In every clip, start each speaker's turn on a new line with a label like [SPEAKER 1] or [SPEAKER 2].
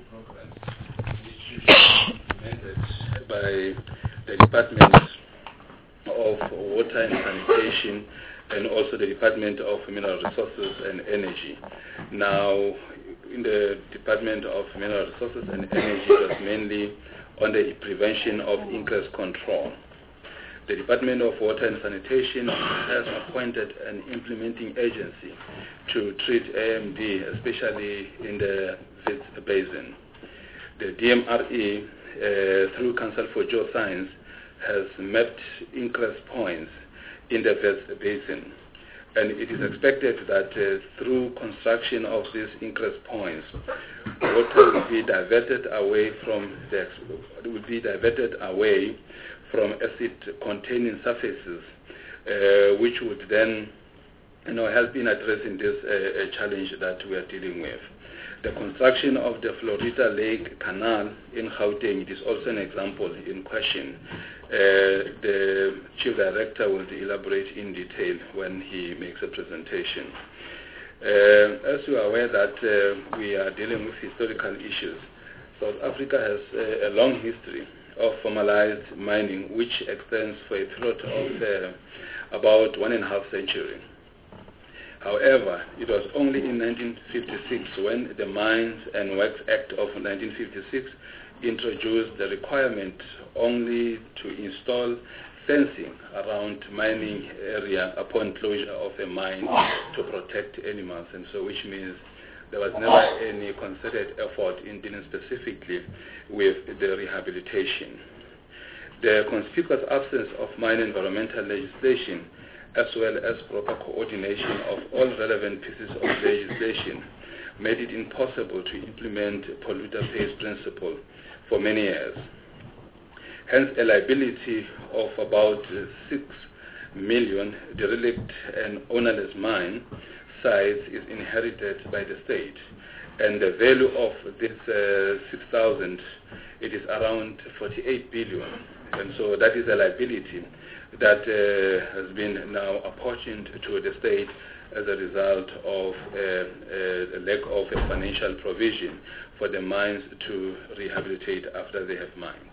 [SPEAKER 1] programs which is implemented by the Department of Water and Sanitation and also the Department of Mineral Resources and Energy. Now, in the Department of Mineral Resources and Energy, it was mainly on the prevention of ingress control. The Department of Water and Sanitation has appointed an implementing agency to treat AMD, especially in the Wits Basin. The DMRE, through Council for Geoscience, has mapped ingress points in the Wits Basin. And it is expected that through construction of these ingress points, water will be diverted away from acid-containing surfaces, which would then, help in addressing this challenge that we are dealing with. The construction of the Florida Lake Canal in Gauteng is also an example in question. The Chief Director will elaborate in detail when he makes a presentation. As you are aware that we are dealing with historical issues, South Africa has a long history of formalized mining, which extends for a period of about 1.5 centuries. However, it was only in 1956 when the Mines and Works Act of 1956 introduced the requirement only to install fencing around mining area upon closure of a mine to protect animals, and so which means there was never any concerted effort in dealing specifically with the rehabilitation. The conspicuous absence of mine environmental legislation as well as proper coordination of all relevant pieces of legislation made it impossible to implement polluter pays principle for many years. Hence, a liability of about 6 million derelict and ownerless mine sites is inherited by the state, and the value of this 6,000, it is around 48 billion, and so that is a liability that has been now apportioned to the state as a result of a lack of a financial provision for the mines to rehabilitate after they have mined.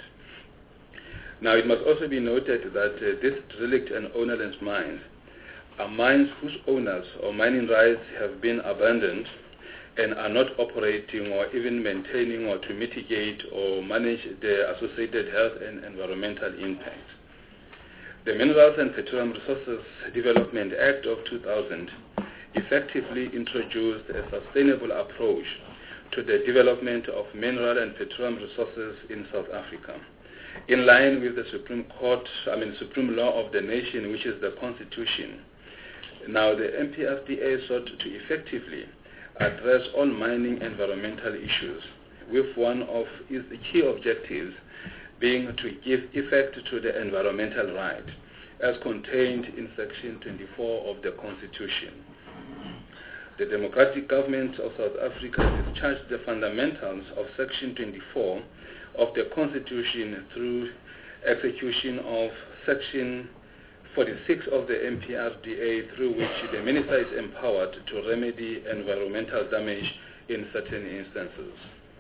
[SPEAKER 1] Now, it must also be noted that these derelict and ownerless mines are mines whose owners or mining rights have been abandoned and are not operating or even maintaining or to mitigate or manage the associated health and environmental impacts. The Minerals and Petroleum Resources Development Act of 2000 effectively introduced a sustainable approach to the development of mineral and petroleum resources in South Africa, in line with the Supreme Law of the nation, which is the Constitution. Now, the MPRDA sought to effectively address all mining environmental issues, with one of its key objectives being to give effect to the environmental right, as contained in Section 24 of the Constitution. The democratic government of South Africa discharged the fundamentals of Section 24 of the Constitution through execution of Section 46 of the MPRDA, through which the minister is empowered to remedy environmental damage in certain instances.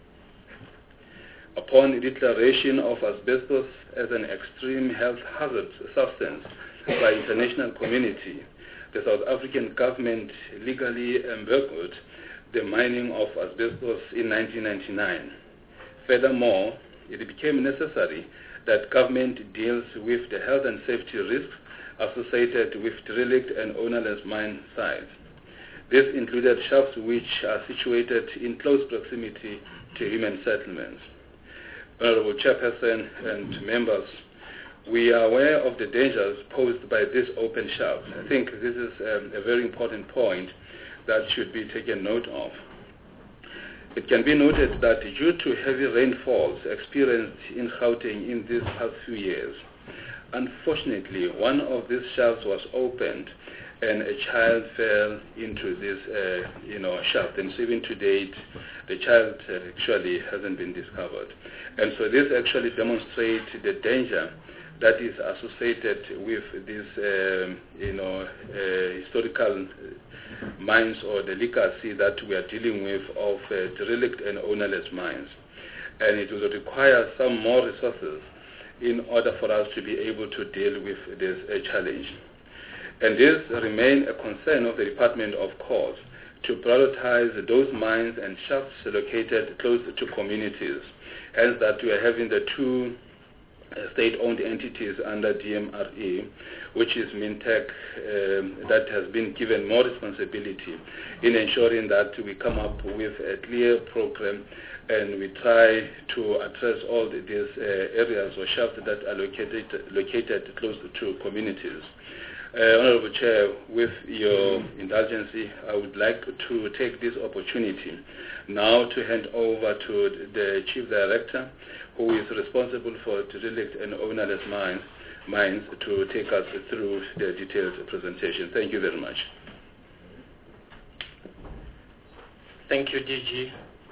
[SPEAKER 1] Upon the declaration of asbestos as an extreme health hazard substance by international community, the South African government legally embargoed the mining of asbestos in 1999. Furthermore, it became necessary that government deals with the health and safety risks associated with derelict and ownerless mine sites. This included shafts which are situated in close proximity to human settlements. Honorable Chairperson and members, we are aware of the dangers posed by this open shaft. I think this is a very important point that should be taken note of. It can be noted that due to heavy rainfalls experienced in Gauteng in these past few years, unfortunately, one of these shafts was opened and a child fell into this shaft, and so even to date the child actually hasn't been discovered. And so this actually demonstrates the danger that is associated with these historical mines, or the legacy that we are dealing with of derelict and ownerless mines. and it will require some more resources in order for us to be able to deal with this challenge. And this remains a concern of the Department, of course, to prioritize those mines and shafts located close to communities, hence that we are having the two state-owned entities under DMRE, which is Mintech, that has been given more responsibility in ensuring that we come up with a clear program and we try to address all these areas or shafts that are located close to communities. Honorable Chair, with your indulgence, I would like to take this opportunity now to hand over to the Chief Director, who is responsible for derelict and ownerless mines, to take us through the detailed presentation. Thank you very much.
[SPEAKER 2] Thank you, DG.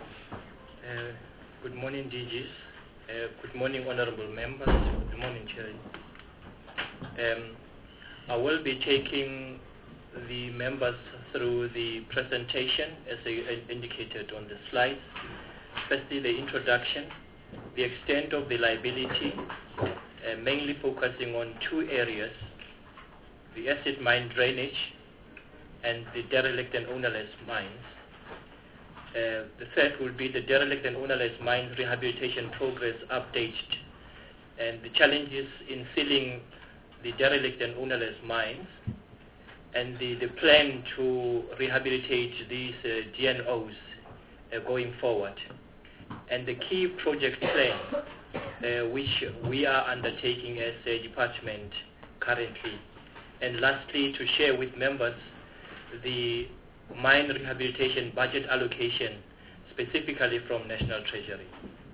[SPEAKER 2] Good morning, DGs. Good morning, honorable members. Good morning, Chair. I will be taking the members through the presentation as indicated on the slides. Firstly, the introduction, the extent of the liability, mainly focusing on two areas, the acid mine drainage and the derelict and ownerless mines. The third will be the derelict and ownerless mines rehabilitation progress update and the challenges in filling the derelict and ownerless mines and the plan to rehabilitate these DNOs going forward, and the key project plan which we are undertaking as a department currently, and lastly to share with members the mine rehabilitation budget allocation specifically from National Treasury.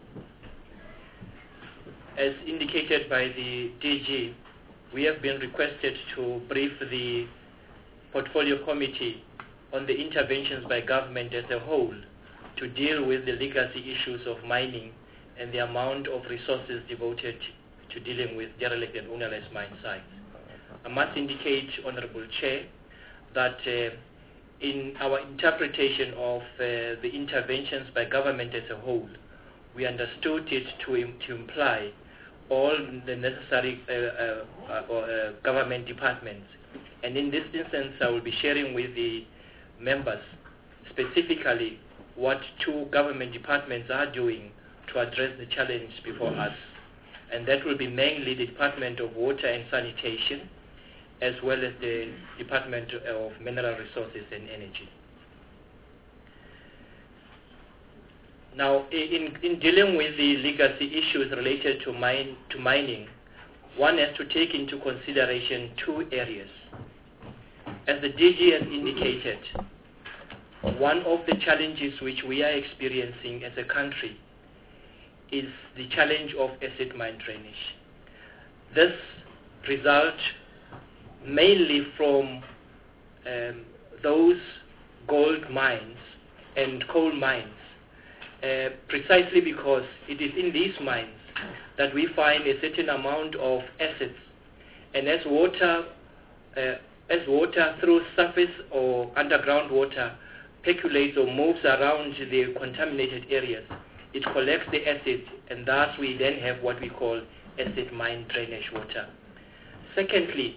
[SPEAKER 2] As indicated by the DG, we have been requested to brief the Portfolio Committee on the interventions by government as a whole to deal with the legacy issues of mining and the amount of resources devoted to dealing with derelict and ownerless mine sites. I must indicate, Honorable Chair, that in our interpretation of the interventions by government as a whole, we understood it to imply all the necessary government departments. And in this instance, I will be sharing with the members specifically what two government departments are doing to address the challenge before us. And that will be mainly the Department of Water and Sanitation, as well as the Department of Mineral Resources and Energy. Now, in dealing with the legacy issues related to mining, one has to take into consideration two areas. As the DG has indicated, one of the challenges which we are experiencing as a country is the challenge of acid mine drainage. This results mainly from those gold mines and coal mines, precisely because it is in these mines that we find a certain amount of acids, and as water through surface or underground water percolates or moves around the contaminated areas, it collects the acid, and thus we then have what we call acid mine drainage water. Secondly,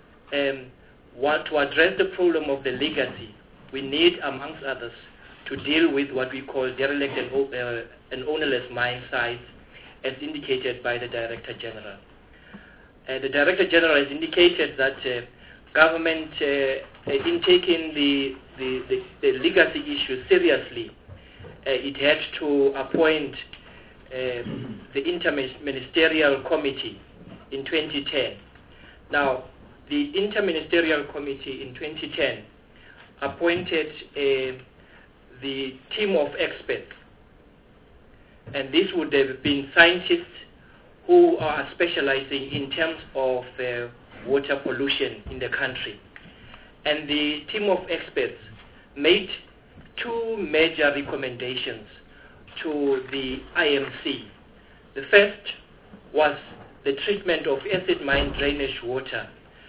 [SPEAKER 2] to address the problem of the legacy, we need, amongst others, to deal with what we call derelict and ownerless mine sites, as indicated by the Director General. The Director General has indicated that government, in taking the legacy issue seriously, it had to appoint the Interministerial Committee in 2010. Now, the Interministerial Committee in 2010 appointed the team of experts, and this would have been scientists who are specializing in terms of water pollution in the country. And the team of experts made two major recommendations to the IMC. The first was the treatment of acid mine drainage water,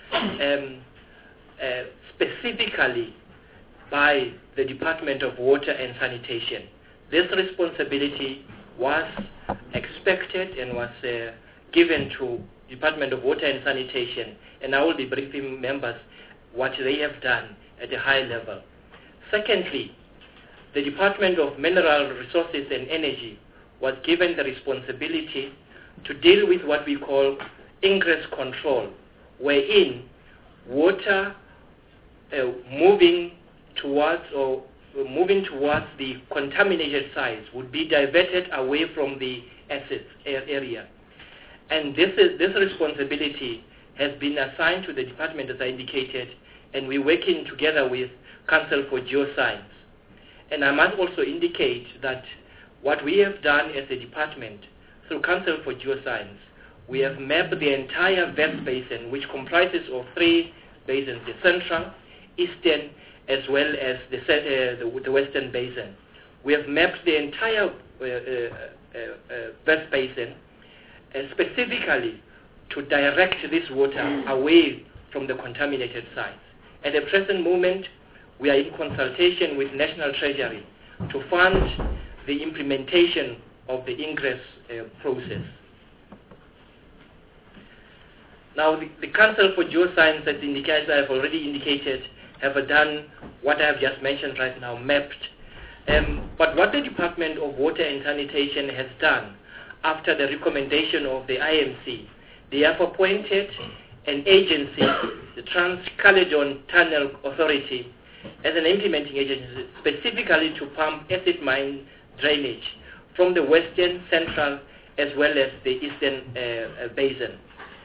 [SPEAKER 2] specifically by the Department of Water and Sanitation. This responsibility was expected and was given to Department of Water and Sanitation, and I will be briefing members what they have done at a high level. Secondly, the Department of Mineral Resources and Energy was given the responsibility to deal with what we call ingress control, wherein water moving towards the contaminated sites would be diverted away from the asset area. And this responsibility has been assigned to the department, as I indicated, and we're working together with Council for Geoscience. And I must also indicate that what we have done as a department through Council for Geoscience, we have mapped the entire West Basin, which comprises of 3 basins, the Central, Eastern, as well as the Western Basin. We have mapped the entire West Basin specifically to direct this water away from the contaminated sites. At the present moment, we are in consultation with National Treasury to fund the implementation of the ingress process. Now, the Council for Geoscience, as I have already indicated, have done what I have just mentioned right now, mapped. But what the Department of Water and Sanitation has done after the recommendation of the IMC, they have appointed an agency, the Trans-Caledon Tunnel Authority, as an implementing agency specifically to pump acid mine drainage from the Western, Central, as well as the Eastern Basin.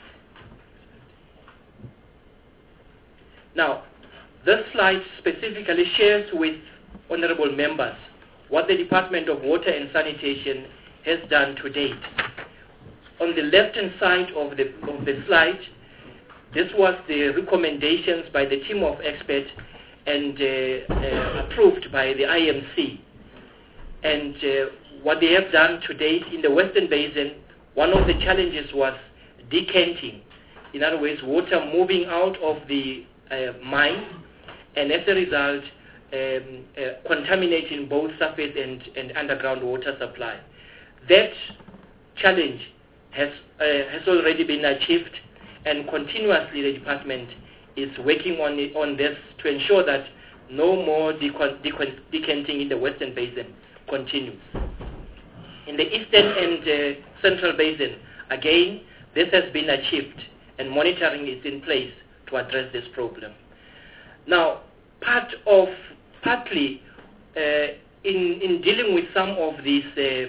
[SPEAKER 2] Now, this slide specifically shares with honorable members what the Department of Water and Sanitation has done to date. On the left-hand side of the slide, this was the recommendations by the team of experts and approved by the IMC. And what they have done to date in the Western Basin, one of the challenges was decanting. In other words, water moving out of the mine, and as a result, contaminating both surface and underground water supply. That challenge has already been achieved, and continuously the department is working on this to ensure that no more decanting in the Western Basin continues. In the Eastern and Central Basin, again, this has been achieved, and monitoring is in place to address this problem. Now, partly in dealing with some of these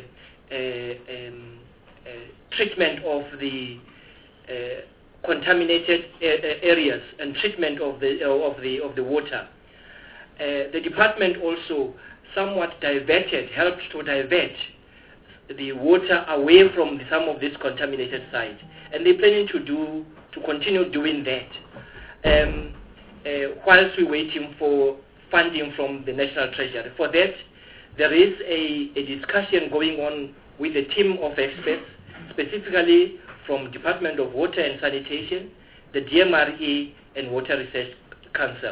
[SPEAKER 2] treatment of the contaminated areas and treatment of the water, the department also somewhat helped to divert the water away from some of these contaminated sites, and they're planning to continue doing that whilst we're waiting for funding from the National Treasury. For that, there is a discussion going on with a team of experts, specifically from Department of Water and Sanitation, the DMRE, and Water Research Council.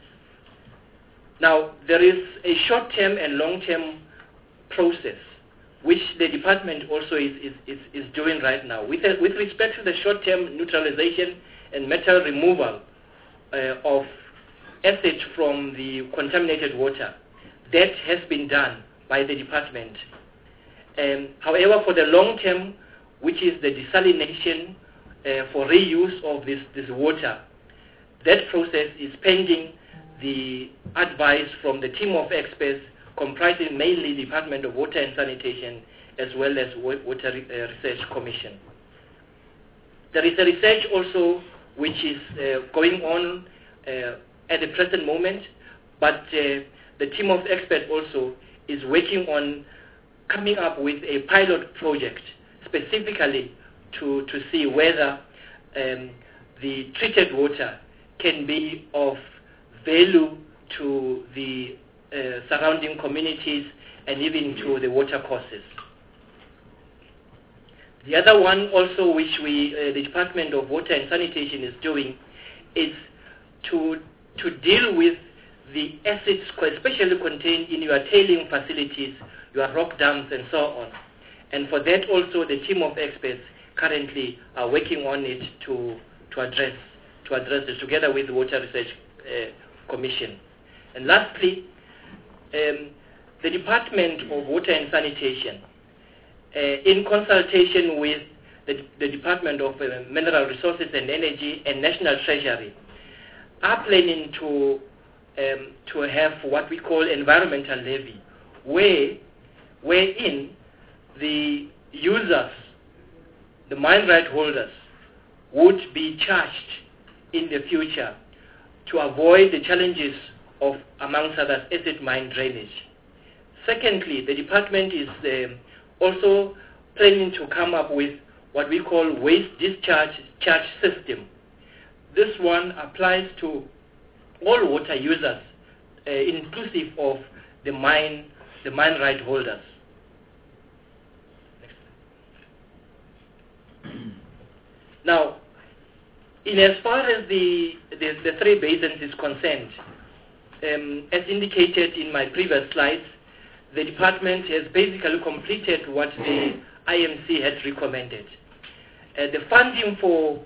[SPEAKER 2] Now, there is a short-term and long-term process which the department also is doing right now. With respect to the short-term neutralization and metal removal of acid from the contaminated water, that has been done by the department. However, for the long term, which is the desalination for reuse of this water, that process is pending the advice from the team of experts comprising mainly Department of Water and Sanitation as well as Water Research Commission. There is a research also which is going on at the present moment, but the team of experts also is working on coming up with a pilot project specifically to see whether the treated water can be of value to the surrounding communities and even to the water courses. The other one also which the Department of Water and Sanitation is doing is to deal with the acids especially contained in your tailing facilities, your rock dams and so on. And for that also, the team of experts currently are working on it to address it together with the Water Research Commission. And lastly, the Department of Water and Sanitation, in consultation with the Department of Mineral Resources and Energy and National Treasury, are planning to have what we call environmental levy, wherein the users, the mine right holders, would be charged in the future to avoid the challenges of, amongst others, acid mine drainage. Secondly, the department is also planning to come up with what we call waste discharge charge system. This one applies to all water users, inclusive of the mine right holders. Now, in as far as the three basins is concerned, as indicated in my previous slides, the department has basically completed what the IMC had recommended. The funding for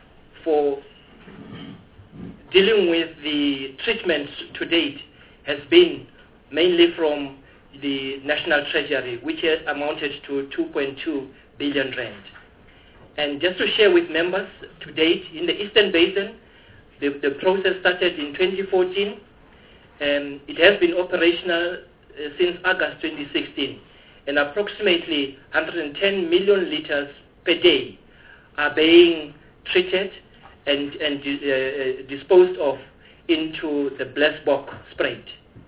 [SPEAKER 2] dealing with the treatments to date has been mainly from the National Treasury, which has amounted to 2.2 billion rand. And just to share with members, to date, in the Eastern Basin, the process started in 2014, and it has been operational since August 2016, and approximately 110 million liters per day are being treated and disposed of into the Blesbok Spruit.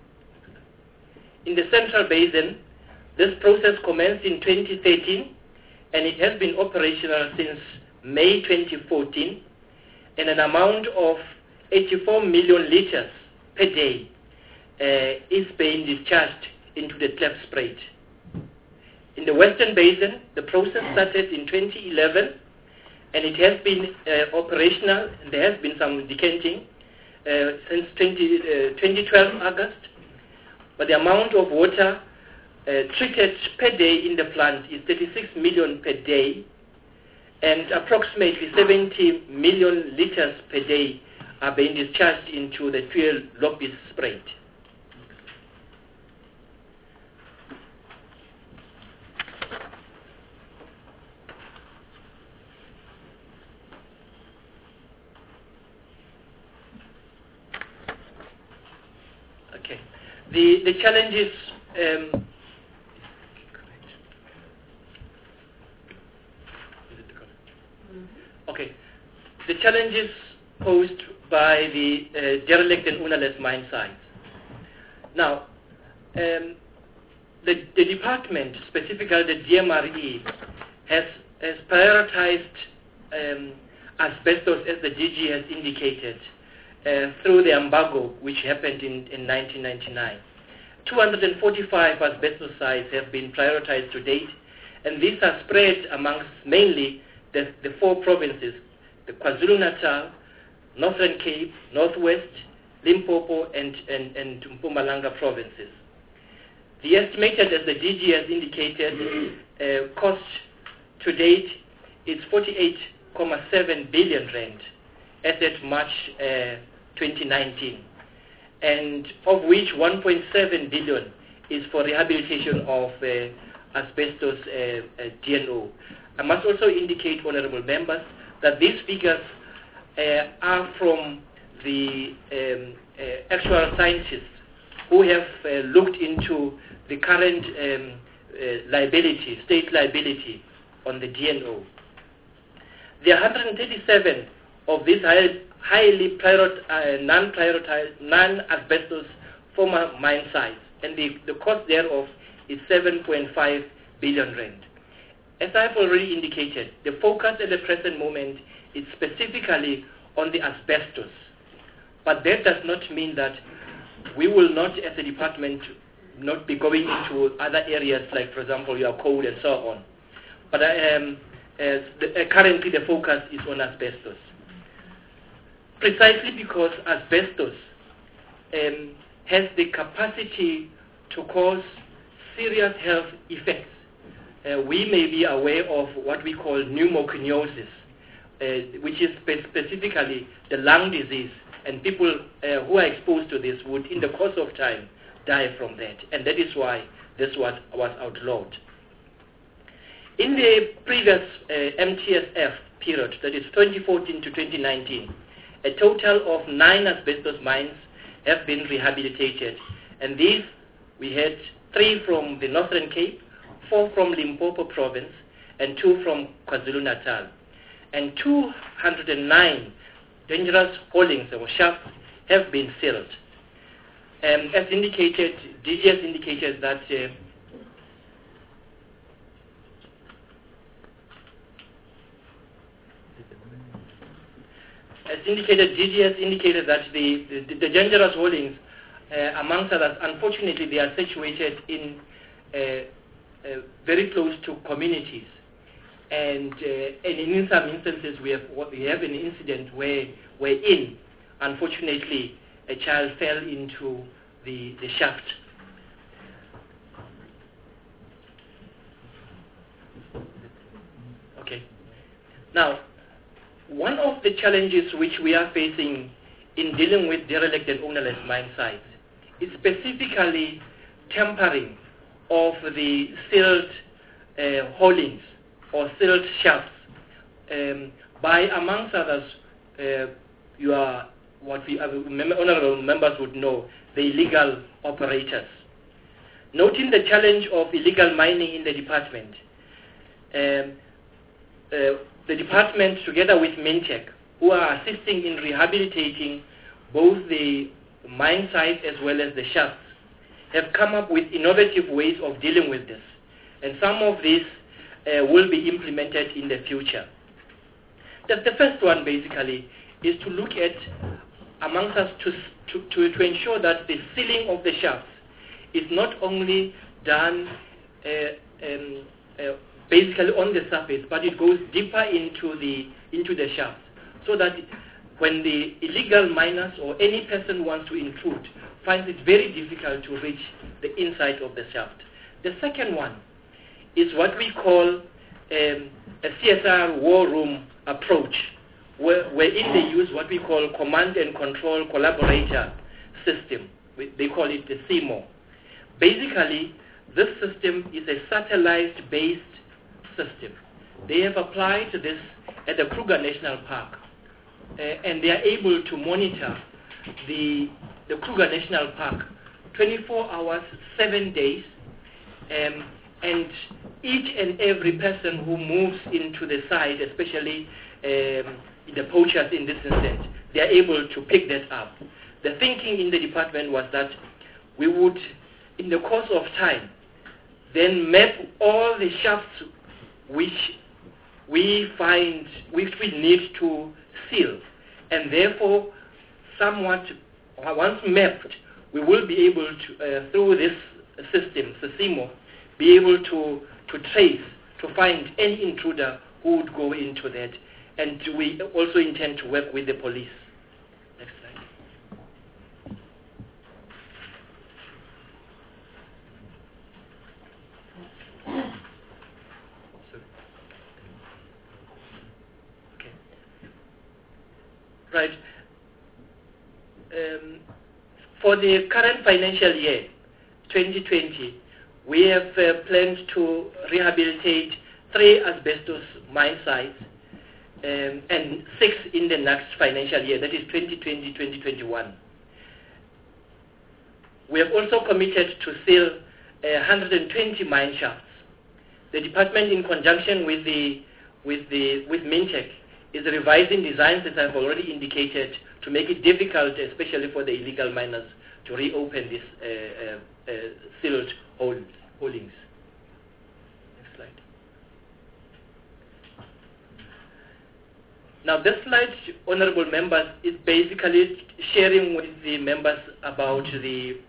[SPEAKER 2] In the Central Basin, this process commenced in 2013, and it has been operational since May 2014, and an amount of 84 million liters per day is being discharged into the Klipspruit. In the Western Basin, the process started in 2011, and it has been operational, and there has been some decanting since 2012 August, but the amount of water treated per day in the plant is 36 million per day, and approximately 70 million liters per day are being discharged into the fuel Lopis Spruit. Okay. The challenges okay. The challenges posed by the derelict and ownerless mine sites. Now, the department, specifically the DMRE, has prioritized asbestos, as the DG has indicated, through the embargo which happened in 1999. 245 asbestos sites have been prioritized to date, and these are spread amongst mainly the four provinces, the KwaZulu-Natal, Northern Cape, Northwest, Limpopo, and Mpumalanga provinces. The estimated, as the DG has indicated, cost to date is 48.7 billion rand as at March 2019, and of which 1.7 billion is for rehabilitation of asbestos DNO. I must also indicate, honorable members, that these figures are from the actual scientists who have looked into the current liability, state liability on the DNO. There are 137 of these highly non-asbestos former mine sites, and the cost thereof is 7.5 billion rand. As I've already indicated, the focus at the present moment is specifically on the asbestos, but that does not mean that we will not, as a department, not be going into other areas like, for example, your coal and so on. But currently the focus is on asbestos. Precisely because asbestos has the capacity to cause serious health effects we may be aware of what we call pneumoconiosis, which is specifically the lung disease, and people who are exposed to this would, in the course of time, die from that, and that is why this was outlawed. In the previous MTSF period, that is 2014 to 2019, a total of 9 asbestos mines have been rehabilitated, and these we had 3 from the Northern Cape, 4 from Limpopo province, and 2 from KwaZulu-Natal. And 209 dangerous holdings or shafts have been sealed. As indicated, DGS indicated that DGS indicated that the dangerous holdings, amongst others, unfortunately, they are situated in very close to communities, and in some instances we have an incident wherein, unfortunately, a child fell into the shaft. Okay. Now, one of the challenges which we are facing in dealing with derelict and ownerless mine sites is specifically tampering of the sealed holdings or sealed shafts by, amongst others, honorable members would know, the illegal operators. Noting the challenge of illegal mining in the department, the department, together with Mintech, who are assisting in rehabilitating both the mine sites as well as the shafts, have come up with innovative ways of dealing with this. And some of these will be implemented in the future. The first one, basically, is to look at, amongst us, to ensure that the sealing of the shafts is not only done basically on the surface, but it goes deeper into the shaft, so that when the illegal miners or any person wants to intrude, finds it very difficult to reach the inside of the shaft. The second one is what we call a CSR war room approach, wherein they use what we call command and control collaborator system. They call it the CMO. Basically, this system is a satellite-based system. They have applied this at the Kruger National Park, and they are able to monitor the Kruger National Park 24 hours, 7 days, and each and every person who moves into the site, especially the poachers in this instance, they are able to pick that up. The thinking in the department was that we would, in the course of time, then map all the shafts which we need to seal, and therefore, once mapped, we will be able to, through this system, SISIMO, be able to trace, to find any intruder who would go into that. And we also intend to work with the police. Next slide. Okay. Right. For the current financial year, 2020, we have planned to rehabilitate 3 asbestos mine sites and 6 in the next financial year, that is 2020-2021. We have also committed to seal 120 mine shafts. The department, in conjunction with Mintech, is revising designs that I've already indicated to make it difficult, especially for the illegal miners, to reopen these sealed holdings. Next slide. Now, this slide, honorable members, is basically sharing with the members about the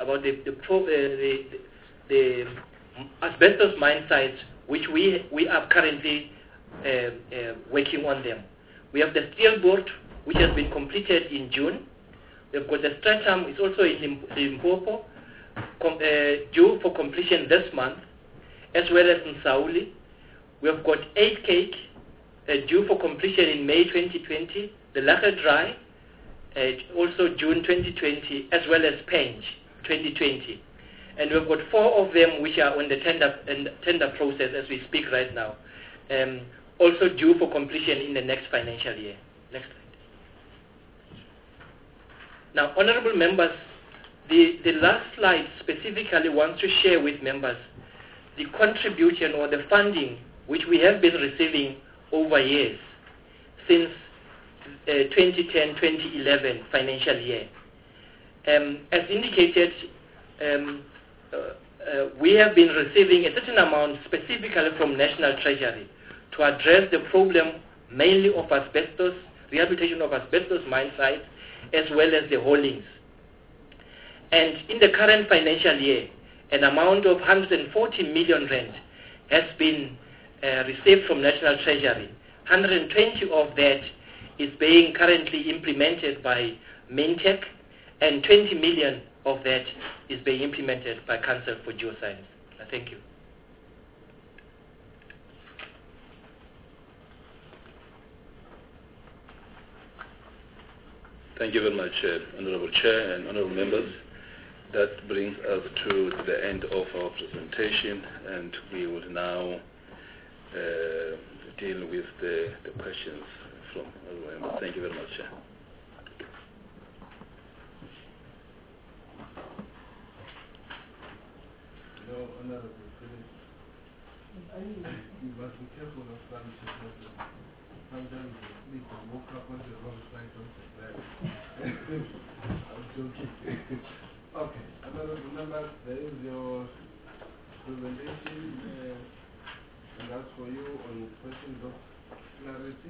[SPEAKER 2] asbestos mine sites which we are currently working on them. We have the steel board, which has been completed in June. We've got the stratum, it's also in Limpopo, due for completion this month. as well as in Sauli. We have got 8 Cake due for completion in May 2020, the Lager Dry, also June 2020, as well as Penge 2020. And we've got 4 of them which are on the tender process as we speak right now, also due for completion in the next financial year. Next slide. Now, honorable members, the last slide specifically wants to share with members the contribution or the funding which we have been receiving over years since 2010-2011 financial year. As indicated, we have been receiving a certain amount specifically from National Treasury to address the problem mainly of asbestos, rehabilitation of asbestos mine sites, as well as the haulings. And in the current financial year, an amount of 140 million rand has been received from National Treasury. 120 of that is being currently implemented by Mintech, and 20 million of that is being implemented by Council for Geoscience. Thank you.
[SPEAKER 1] Thank you very much, Honorable Chair and Honorable Members. That brings us to the end of our presentation, and we will now deal with the questions from Honorable Members. Thank you very much, Chair.
[SPEAKER 3] No, Honorable Philip, you must be careful of some situations. Sometimes you sleep and woke up on the wrong side of the bed. I'm joking. Okay, Honorable Members, there is your presentation, and that's for you on questions of clarity.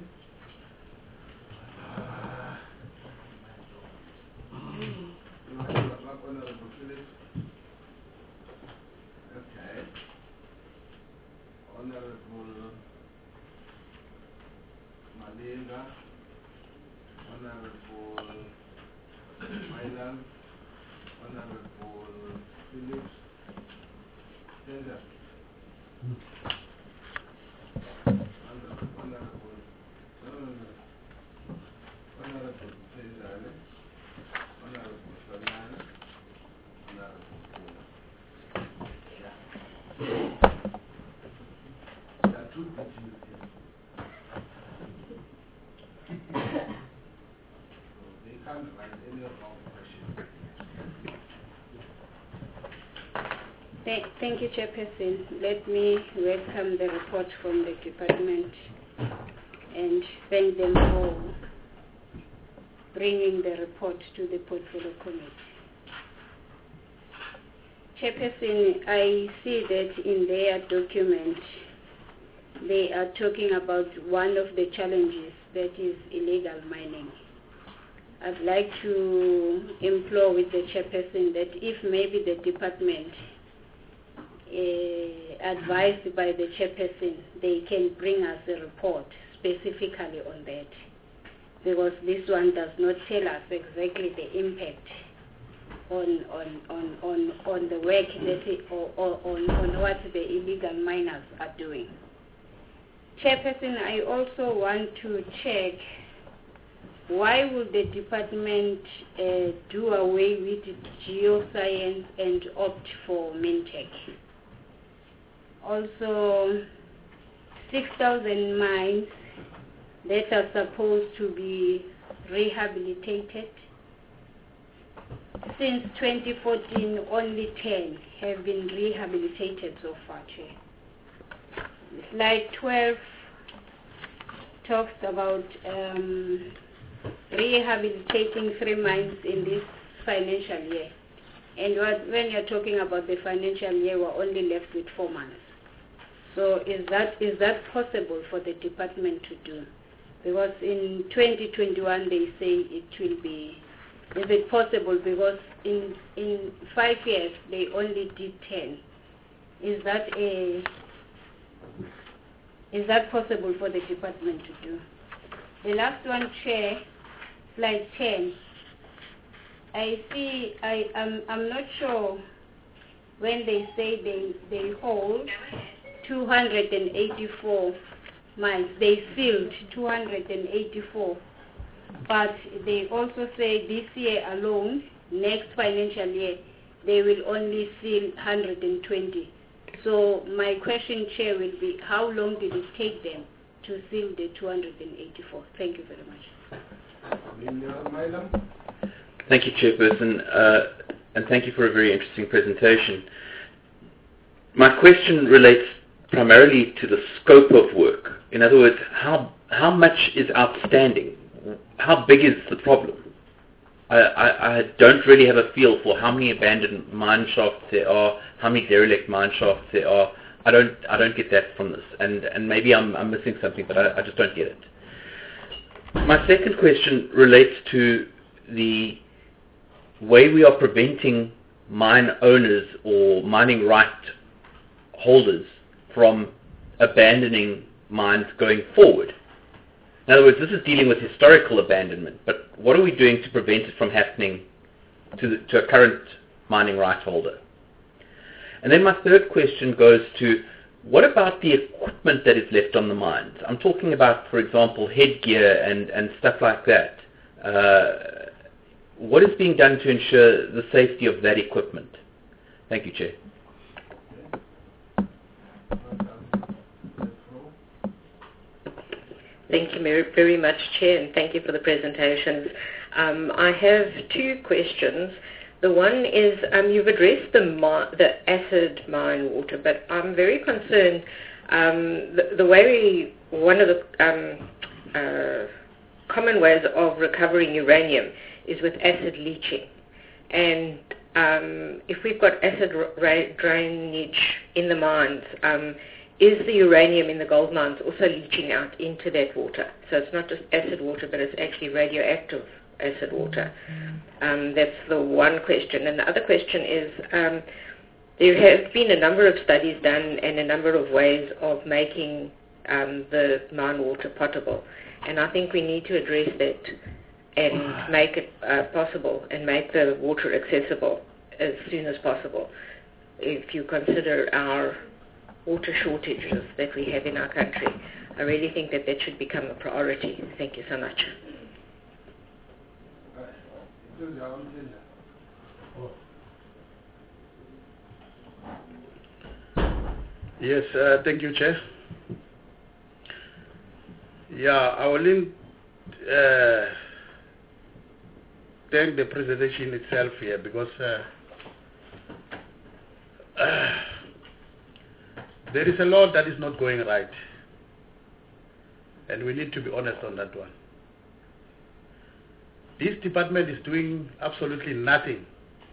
[SPEAKER 3] Honorable Philip. Okay. Honorable Malinga, Honorable Finance, Honorable Phillips, Tender. Honorable Tendale, Honorable Fernand, Honorable Puna. There are 2 pitches here. So they can't write any wrong questions.
[SPEAKER 4] Thank you, Chairperson. Let me welcome the report from the department and thank them for bringing the report to the Portfolio Committee. Chairperson, I see that in their document they are talking about one of the challenges, that is illegal mining. I'd like to implore with the Chairperson that if maybe the department advised by the Chairperson, they can bring us a report specifically on that, because this one does not tell us exactly the impact on the work on what the illegal miners are doing. Chairperson, I also want to check, why would the department do away with geoscience and opt for Mintech? Also, 6,000 mines that are supposed to be rehabilitated. Since 2014, only 10 have been rehabilitated so far, Chair. Slide 12 talks about rehabilitating 3 mines in this financial year. And when you're talking about the financial year, we're only left with 4 months. So is that possible for the department to do? Because in 2021 they say it will be. Is it possible? Because in 5 years they only did 10. Is that possible for the department to do? The last one, Chair, slide 10. I'm not sure when they say they hold. 284 mines. They sealed 284. But they also say this year alone, next financial year, they will only seal 120. So my question, Chair, will be how long did it take them to seal the 284? Thank you very much.
[SPEAKER 5] Thank you, Chairperson, and thank you for a very interesting presentation. My question relates primarily to the scope of work. In other words, how much is outstanding? How big is the problem? I don't really have a feel for how many abandoned mine shafts there are, how many derelict mine shafts there are. I don't get that from this, and maybe I'm missing something, but I just don't get it. My second question relates to the way we are preventing mine owners or mining right holders from abandoning mines going forward. In other words, this is dealing with historical abandonment, but what are we doing to prevent it from happening to a current mining right holder? And then my third question goes to, what about the equipment that is left on the mines? I'm talking about, for example, headgear and stuff like that. What is being done to ensure the safety of that equipment? Thank you, Chair.
[SPEAKER 6] Thank you very much, Chair, and thank you for the presentations. I have two questions. The one is, you've addressed the acid mine water, but I'm very concerned one of the common ways of recovering uranium is with acid leaching. And if we've got acid drainage in the mines, is the uranium in the gold mines also leaching out into that water? So it's not just acid water, but it's actually radioactive acid water. That's the one question. And the other question is, there have been a number of studies done and a number of ways of making the mine water potable. And I think we need to address that and make it possible and make the water accessible as soon as possible. If you consider our water shortages that we have in our country, I really think that should become a priority. Thank you so much.
[SPEAKER 1] Yes, thank you, Chair. Yeah, I will thank the presentation itself here, because there is a lot that is not going right, and we need to be honest on that one. This department is doing absolutely nothing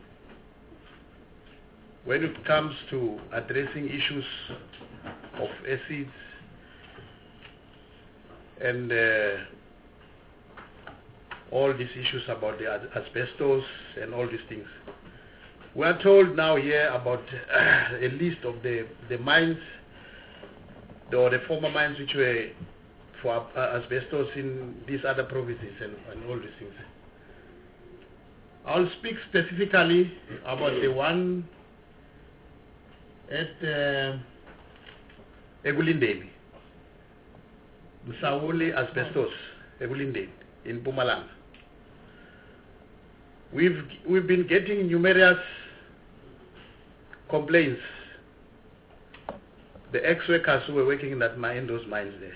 [SPEAKER 1] when it comes to addressing issues of acids and all these issues about the asbestos and all these things. We are told now here about a list of the mines, or the former mines which were for asbestos in these other provinces and all these things. I'll speak specifically about the one at Ekulindeni, the Sauli asbestos, Ekulindeni in Mpumalanga. We've been getting numerous complaints. The ex-workers who were working in that mine, in those mines there.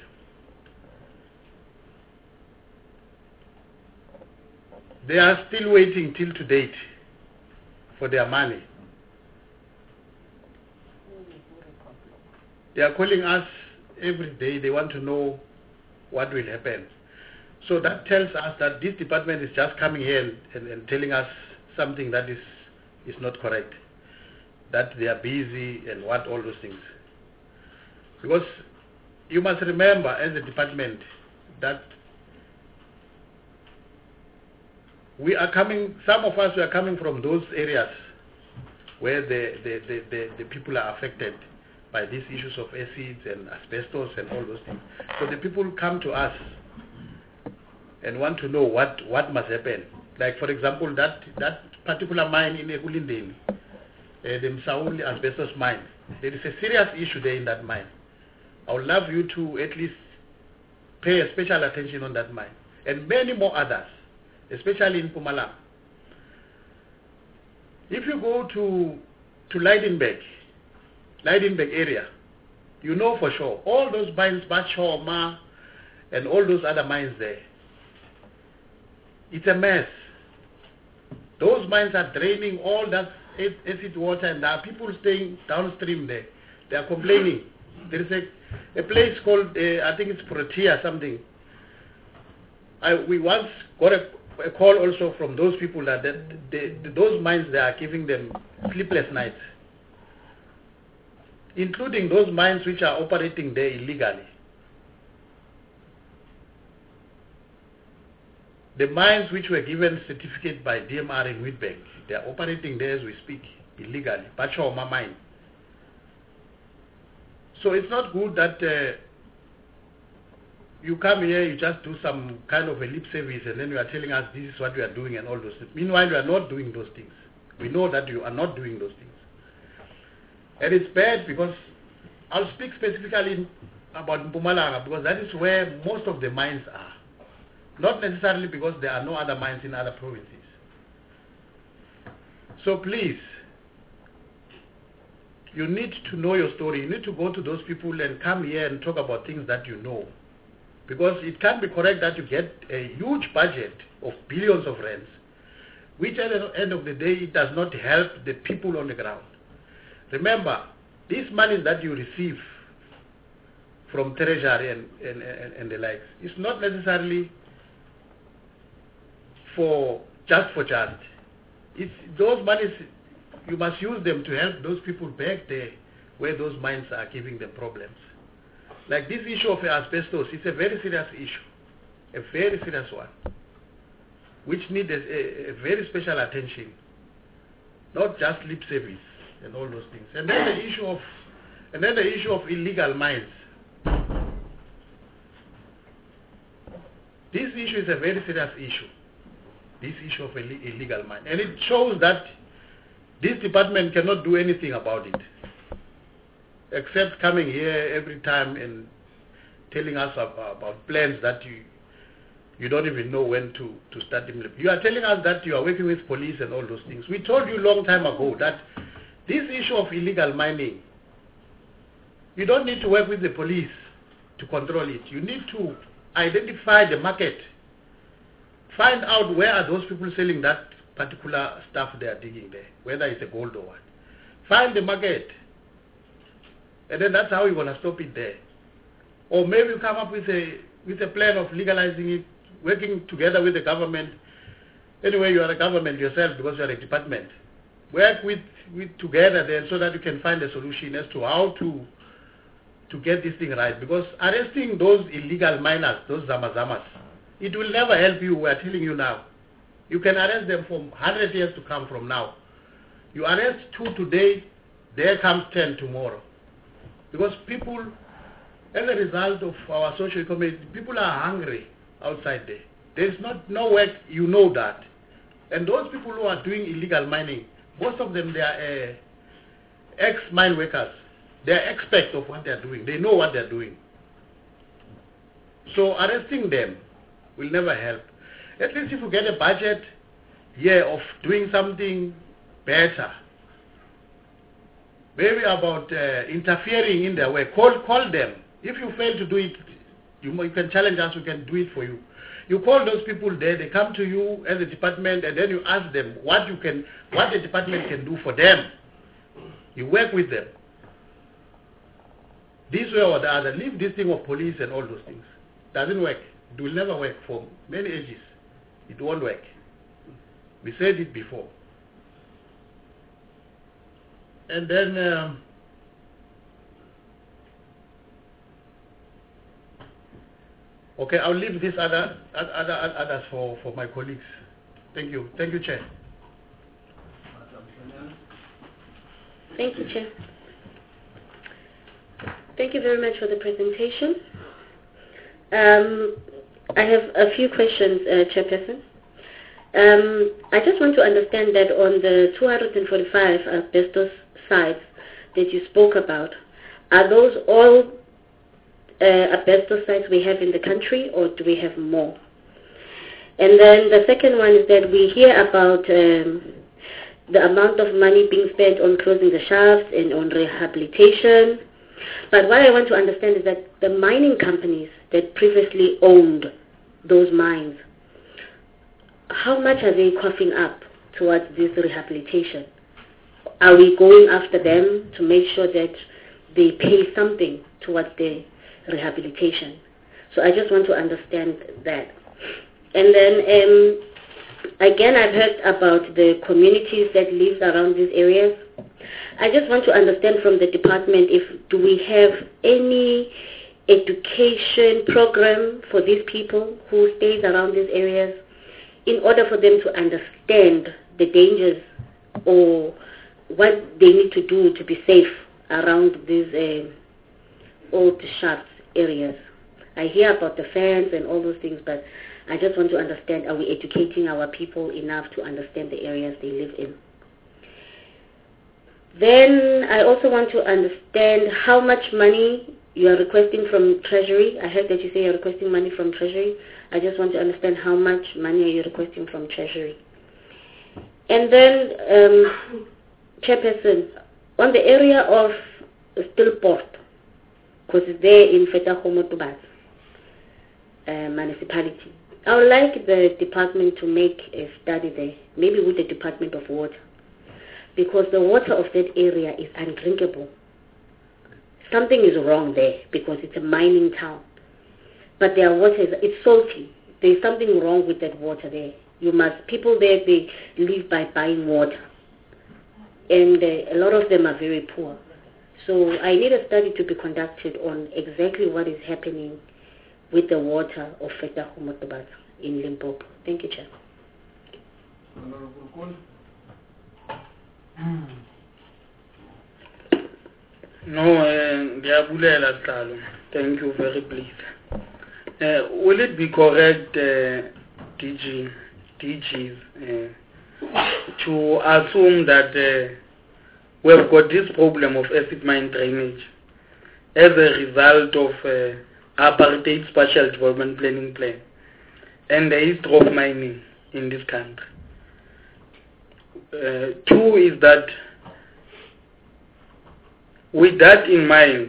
[SPEAKER 1] They are still waiting till to date for their money. They are calling us every day. They want to know what will happen. So that tells us that this department is just coming here and telling us something that is not correct. That they are busy and what, all those things. Because you must remember as a department that we are coming, some of us we are coming from those areas where the people are affected by these issues of acids and asbestos and all those things. So the people come to us and want to know what must happen. Like for example, that particular mine in Ekulindeni, the Msauli asbestos mine,
[SPEAKER 3] There is a serious issue there in that mine. I would love you to at least pay a special attention on that mine. And many more others, especially in Mpumalanga. If you go to Lydenburg area, you know for sure, all those mines, Bachoma, and all those other mines there, it's a mess. Those mines are draining all that acid water, and there are people staying downstream there. They are complaining. There is a place called, I think it's Protea something. We once got a call also from those people that those mines, they are giving them sleepless nights, including those mines which are operating there illegally. The mines which were given certificate by DMR in Witbank, they are operating there as we speak, illegally. Bachoma mine. So it's not good that you come here, you just do some kind of a lip service, and then you are telling us this is what we are doing and all those things. Meanwhile, you are not doing those things. We know that you are not doing those things. And it's bad because I'll speak specifically about Mpumalanga because that is where most of the mines are. Not necessarily because there are no other mines in other provinces. So please, you need to know your story. You need to go to those people and come here and talk about things that you know. Because it can't be correct that you get a huge budget of billions of rands, which at the end of the day, it does not help the people on the ground. Remember, these monies that you receive from Treasury and the likes, it's not necessarily for just. It's those monies, you must use them to help those people back there where those mines are giving them problems. Like this issue of asbestos, it's a very serious issue, a very serious one, which needs a very special attention, not just lip service and all those things. And then the issue of illegal mines. This issue is a very serious issue. This issue of illegal mine, and it shows that this department cannot do anything about it, except coming here every time and telling us about plans that you don't even know when to start implementing. You are telling us that you are working with police and all those things. We told you a long time ago that this issue of illegal mining, you don't need to work with the police to control it. You need to identify the market. Find out where are those people selling that particular stuff they are digging there, whether it's a gold or what. Find the market. And then that's how you're going to stop it there. Or maybe you come up with a plan of legalizing it, working together with the government. Anyway, you are a government yourself because you are a department. Work with together then so that you can find a solution as to how to get this thing right. Because arresting those illegal miners, those zamazamas, it will never help you. We are telling you now. You can arrest them for 100 years to come from now. You arrest 2 today, there comes 10 tomorrow. Because people, as a result of our social economy, people are hungry outside there. There is no work, you know that. And those people who are doing illegal mining, most of them, they are ex-mine workers. They are experts of what they are doing. They know what they are doing. So arresting them will never help. At least if you get a budget of doing something better, maybe about interfering in their work, call them. If you fail to do it, you can challenge us, we can do it for you. You call those people there, they come to you as a department, and then you ask them what the department can do for them. You work with them. This way or the other. Leave this thing of police and all those things. Doesn't work. It will never work for many ages. It won't work. We said it before. And then okay, I'll leave this others for my colleagues. Thank you. Thank you, Chair.
[SPEAKER 7] Thank you, Chair. Thank you very much for the presentation. I have a few questions, Chairperson. I just want to understand that on the 245 asbestos sites, that you spoke about, are those all asbestos sites we have in the country, or do we have more? And then the second one is that we hear about the amount of money being spent on closing the shafts and on rehabilitation. But what I want to understand is that the mining companies that previously owned those mines, how much are they coughing up towards this rehabilitation? Are we going after them to make sure that they pay something towards the rehabilitation? So I just want to understand that. And then again, I've heard about the communities that live around these areas. I just want to understand from the department, do we have any education program for these people who stays around these areas in order for them to understand the dangers or what they need to do to be safe around these old shafts areas. I hear about the fans and all those things, but I just want to understand, are we educating our people enough to understand the areas they live in? Then I also want to understand how much money you are requesting from Treasury. I heard that you say you're requesting money from Treasury. I just want to understand how much money are you requesting from Treasury. And then, Chairperson, on the area of Stillport, because it's there in Fetagomotobas municipality, I would like the department to make a study there, maybe with the Department of Water, because the water of that area is undrinkable. Something is wrong there because it's a mining town. But their water it's salty. There's something wrong with that water there. People there, they live by buying water. And a lot of them are very poor. So I need a study to be conducted on exactly what is happening with the water of Fetagomotobas in Limpopo. Thank you, Chair.
[SPEAKER 8] No, thank you, very pleased. Will it be correct, DGs, to assume that we've got this problem of acid mine drainage as a result of apartheid spatial development planning plan and the history of mining in this country? Two is that, with that in mind,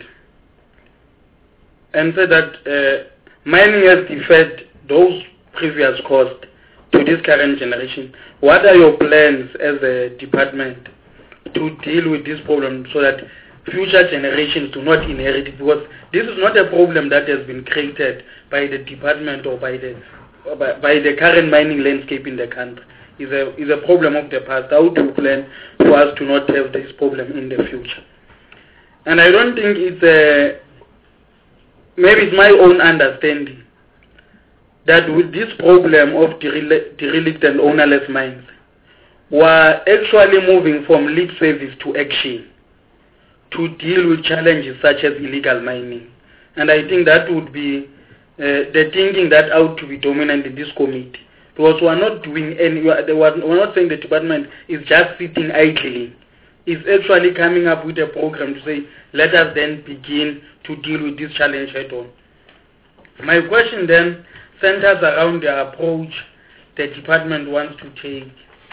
[SPEAKER 8] and say that mining has deferred those previous costs to this current generation, what are your plans as a department to deal with this problem so that future generations do not inherit it? Because this is not a problem that has been created by the department or by the current mining landscape in the country. It's a problem of the past. How do you plan for us to not have this problem in the future? And I don't think maybe it's my own understanding that with this problem of derelict and ownerless mines, we're actually moving from lip service to action to deal with challenges such as illegal mining. And I think that would be the thinking that ought to be dominant in this committee. Because we're not doing we're not saying the department is just sitting idly. It's actually coming up with a program to say, let us then begin to deal with this challenge head on. My question then centers around the approach the department wants to take,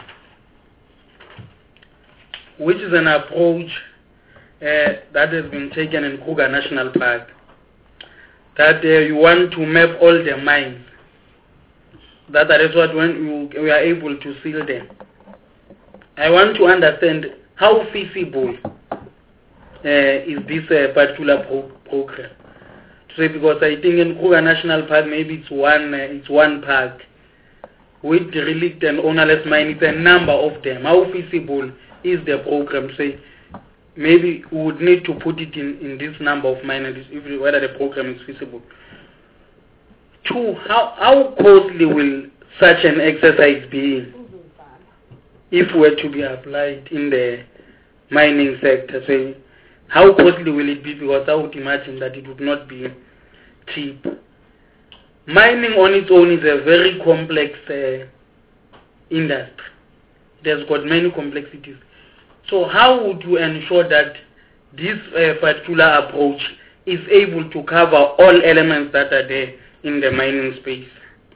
[SPEAKER 8] which is an approach that has been taken in Kruger National Park, that you want to map all the mines, that is what when we are able to seal them. I want to understand how feasible is this particular program. Because I think in Kruger National Park, maybe it's one park with derelict and ownerless mines. It's a number of them. How feasible is the program? Say maybe we would need to put it in this number of mines, whether the program is feasible. Two, how costly will such an exercise be if were to be applied in the mining sector? Say, how costly will it be? Because I would imagine that it would not be cheap. Mining on its own is a very complex industry. It has got many complexities. So how would you ensure that this particular approach is able to cover all elements that are there in the mining space.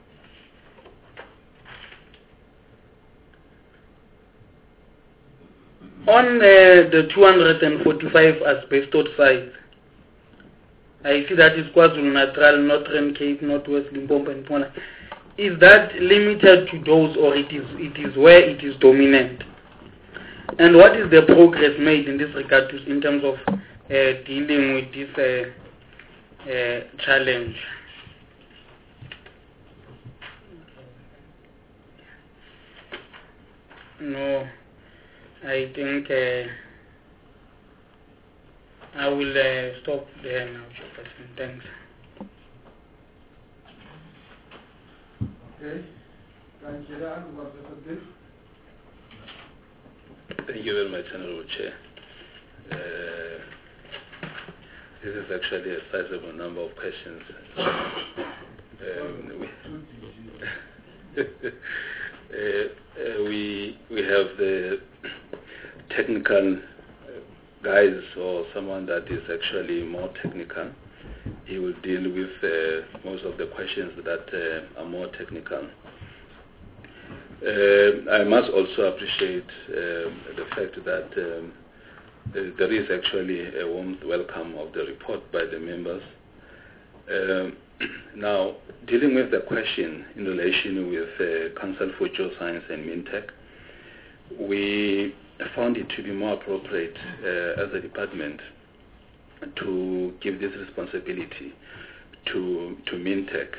[SPEAKER 8] On the 245 asbestos sites, I see that is KwaZulu-Natal, Northern Cape, Northwest Limpopo, and Pona. Is that limited to those, or it is where it is dominant? And what is the progress made in this regard in terms of dealing with this challenge? No, I think I will stop there now, Chairperson. Thanks.
[SPEAKER 3] Okay. Thank you,
[SPEAKER 1] Thank you very much, Honorable Chair. This is actually a sizable number of questions. We have the technical guys, or someone that is actually more technical. He will deal with most of the questions that are more technical. I must also appreciate the fact that there is actually a warm welcome of the report by the members. Now, dealing with the question in relation with Council for Geoscience and MinTech, we found it to be more appropriate as a department to give this responsibility to MinTech,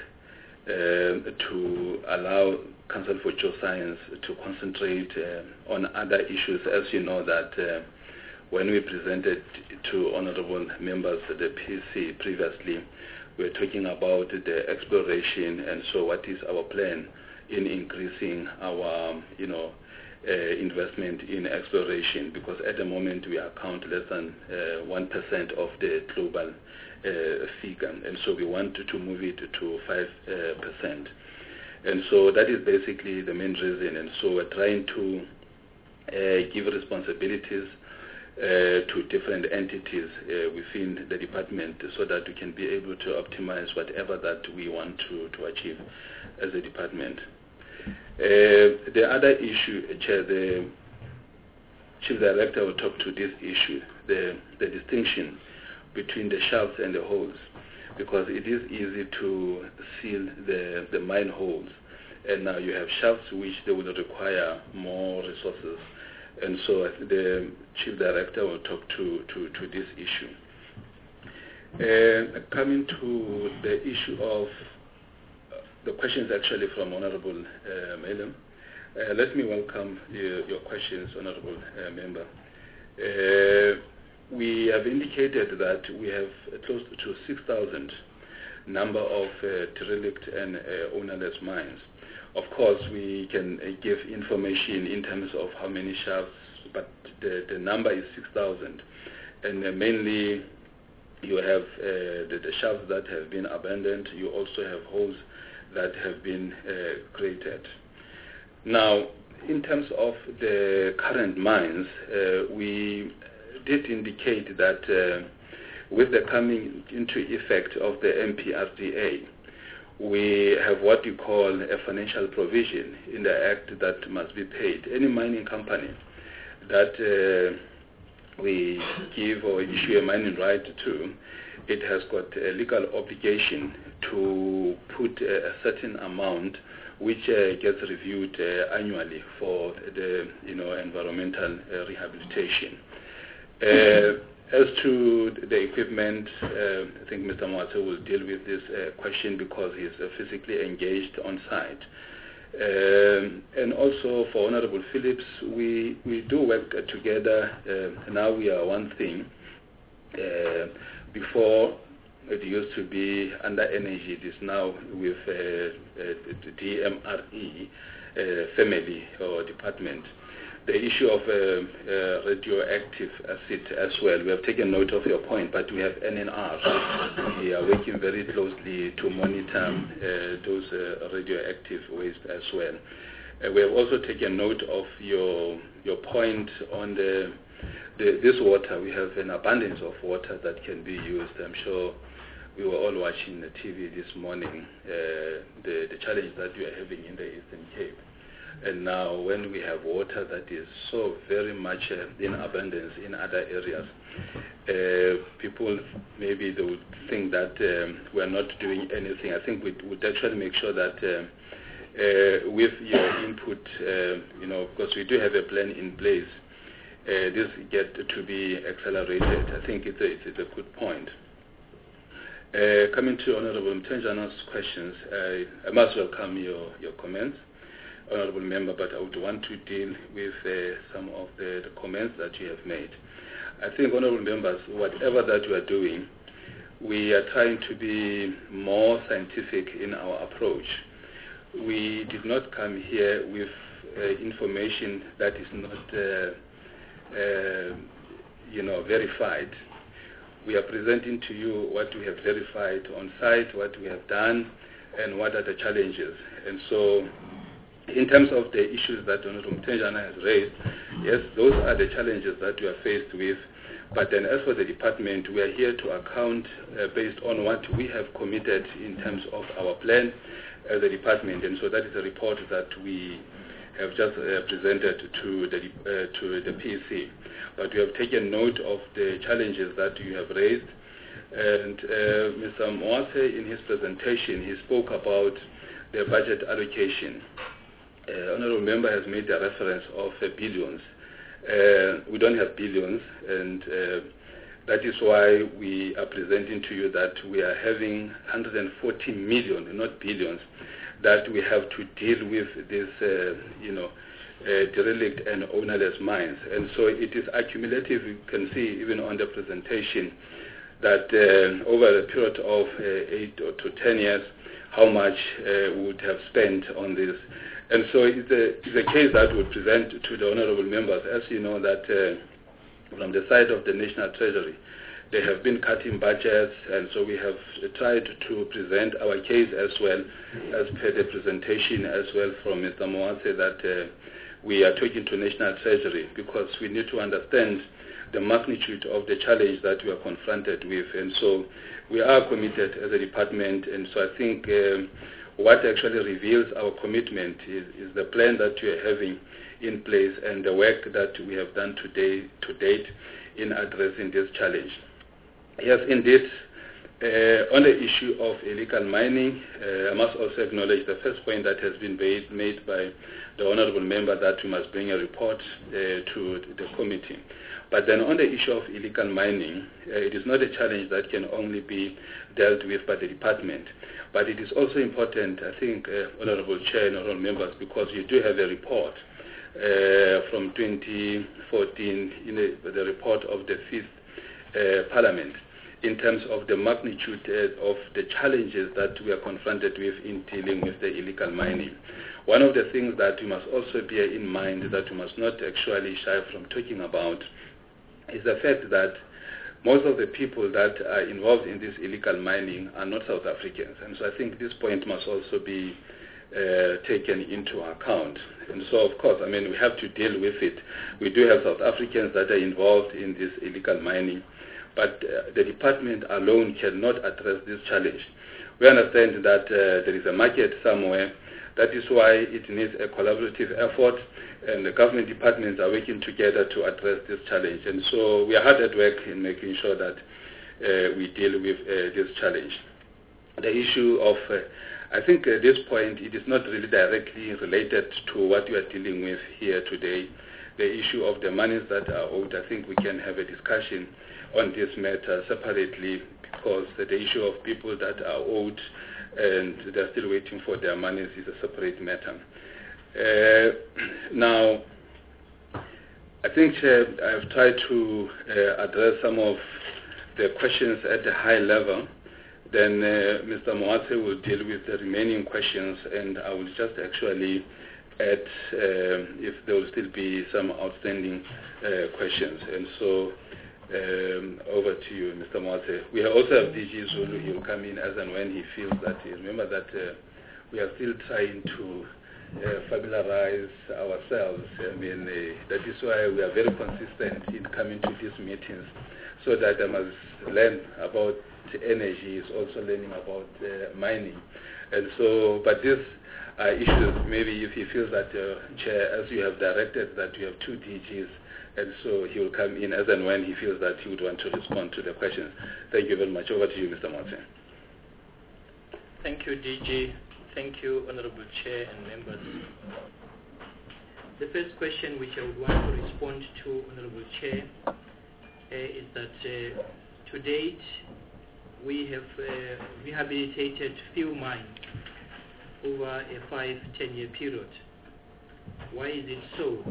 [SPEAKER 1] to allow Council for Geoscience to concentrate on other issues. As you know that when we presented to honorable members of the PC previously, we were talking about the exploration, and so what is our plan in increasing our investment in exploration, because at the moment we account less than 1% of the global figure, and so we want to move it to 5%. And so that is basically the main reason, and so we're trying to give responsibilities to different entities within the department so that we can be able to optimize whatever that we want to achieve as a department. The other issue, Chair, the Chief Director will talk to this issue, the distinction between the shafts and the holes, because it is easy to seal the mine holes, and now you have shafts which they will require more resources, and so the Chief Director will talk to this issue. Coming to the issue of the questions actually from Honorable Madam. Let me welcome your questions, Honorable Member. We have indicated that we have close to 6,000 number of derelict and ownerless mines. Of course, we can give information in terms of how many shafts, but the number is 6,000. And mainly you have the shafts that have been abandoned. You also have holes that have been created. Now, in terms of the current mines, we did indicate that with the coming into effect of the MPRDA, we have what you call a financial provision in the Act that must be paid. Any mining company that we give or issue a mining right to, it has got a legal obligation to put a certain amount which gets reviewed annually for the environmental rehabilitation. As to the equipment, I think Mr. Mwatse will deal with this question because he's physically engaged on site. And also for Honorable Phillips, we do work together. Now we are one thing. Before it used to be under energy. It is now with the DMRE family or department. The issue of radioactive acid as well. We have taken note of your point, but we have NNR. We are working very closely to monitor those radioactive waste as well. We have also taken note of your point on the this water, we have an abundance of water that can be used. I'm sure we were all watching the TV this morning, the challenge that we are having in the Eastern Cape. And now when we have water that is so very much in abundance in other areas, people maybe they would think that we're not doing anything. I think we would actually make sure that with your input, because we do have a plan in place, this get to be accelerated. I think it's a good point. Coming to Honorable Mtenjana's questions, I must welcome your comments, Honorable Member, but I would want to deal with some of the comments that you have made. I think, Honorable Members, whatever that you are doing, we are trying to be more scientific in our approach. We did not come here with information that is not verified. We are presenting to you what we have verified on site, what we have done, and what are the challenges. And so, in terms of the issues that Honorable Mtenjana has raised, yes, those are the challenges that we are faced with. But then as for the department, we are here to account based on what we have committed in terms of our plan as a department. And so that is a report that we have just presented to the PEC. But we have taken note of the challenges that you have raised. And Mr. Moase, in his presentation, he spoke about the budget allocation. Honorable Member has made a reference of billions. We don't have billions, and that is why we are presenting to you that we are having 140 million, not billions, that we have to deal with this, derelict and ownerless mines. And so it is accumulative. You can see even on the presentation that over a period of 8 to 10 years, how much we would have spent on this. And so it's a case that we present to the honorable members. As you know that from the side of the National Treasury, they have been cutting budgets, and so we have tried to present our case as well as per the presentation as well from Mr. Moase that we are talking to National Treasury because we need to understand the magnitude of the challenge that we are confronted with. And so we are committed as a department, and so I think what actually reveals our commitment is the plan that we are having in place and the work that we have done to date in addressing this challenge. Yes, indeed, on the issue of illegal mining, I must also acknowledge the first point that has been made by the honorable member that we must bring a report to the committee. But then on the issue of illegal mining, it is not a challenge that can only be dealt with by the department. But it is also important, I think, Honorable Chair and Honorable Members, because you do have a report from 2014, the report of the 5th Parliament, in terms of the magnitude of the challenges that we are confronted with in dealing with the illegal mining. One of the things that we must also bear in mind that we must not actually shy from talking about is the fact that most of the people that are involved in this illegal mining are not South Africans. And so I think this point must also be taken into account. And so, of course, I mean, we have to deal with it. We do have South Africans that are involved in this illegal mining, but the department alone cannot address this challenge. We understand that there is a market somewhere. That is why it needs a collaborative effort, and the government departments are working together to address this challenge. And so we are hard at work in making sure that we deal with this challenge. The issue of, I think at this point, it is not really directly related to what we are dealing with here today. The issue of the monies that are owed, I think we can have a discussion on this matter separately, because the issue of people that are owed and they're still waiting for their monies is a separate matter. Now, I think I've tried to address some of the questions at the high level. Then Mr. Moase will deal with the remaining questions, and I will just actually add if there will still be some outstanding questions. And so over to you, Mr. Moase. We also have DG Zulu. He will come in as and when he feels that. Remember that we are still trying to familiarize ourselves. I mean, that is why we are very consistent in coming to these meetings, so that I must learn about energy is also learning about mining. And so, but these are issues, maybe if he feels that, Chair, as you have directed that you have two DGs, and so he will come in as and when he feels that he would want to respond to the questions. Thank you very much. Over to you, Mr. Martin.
[SPEAKER 2] Thank you, DG. Thank you, Honorable Chair and members. The first question which I would want to respond to, Honorable Chair, is that to date we have rehabilitated few mines over a 5-10 year period. Why is it so?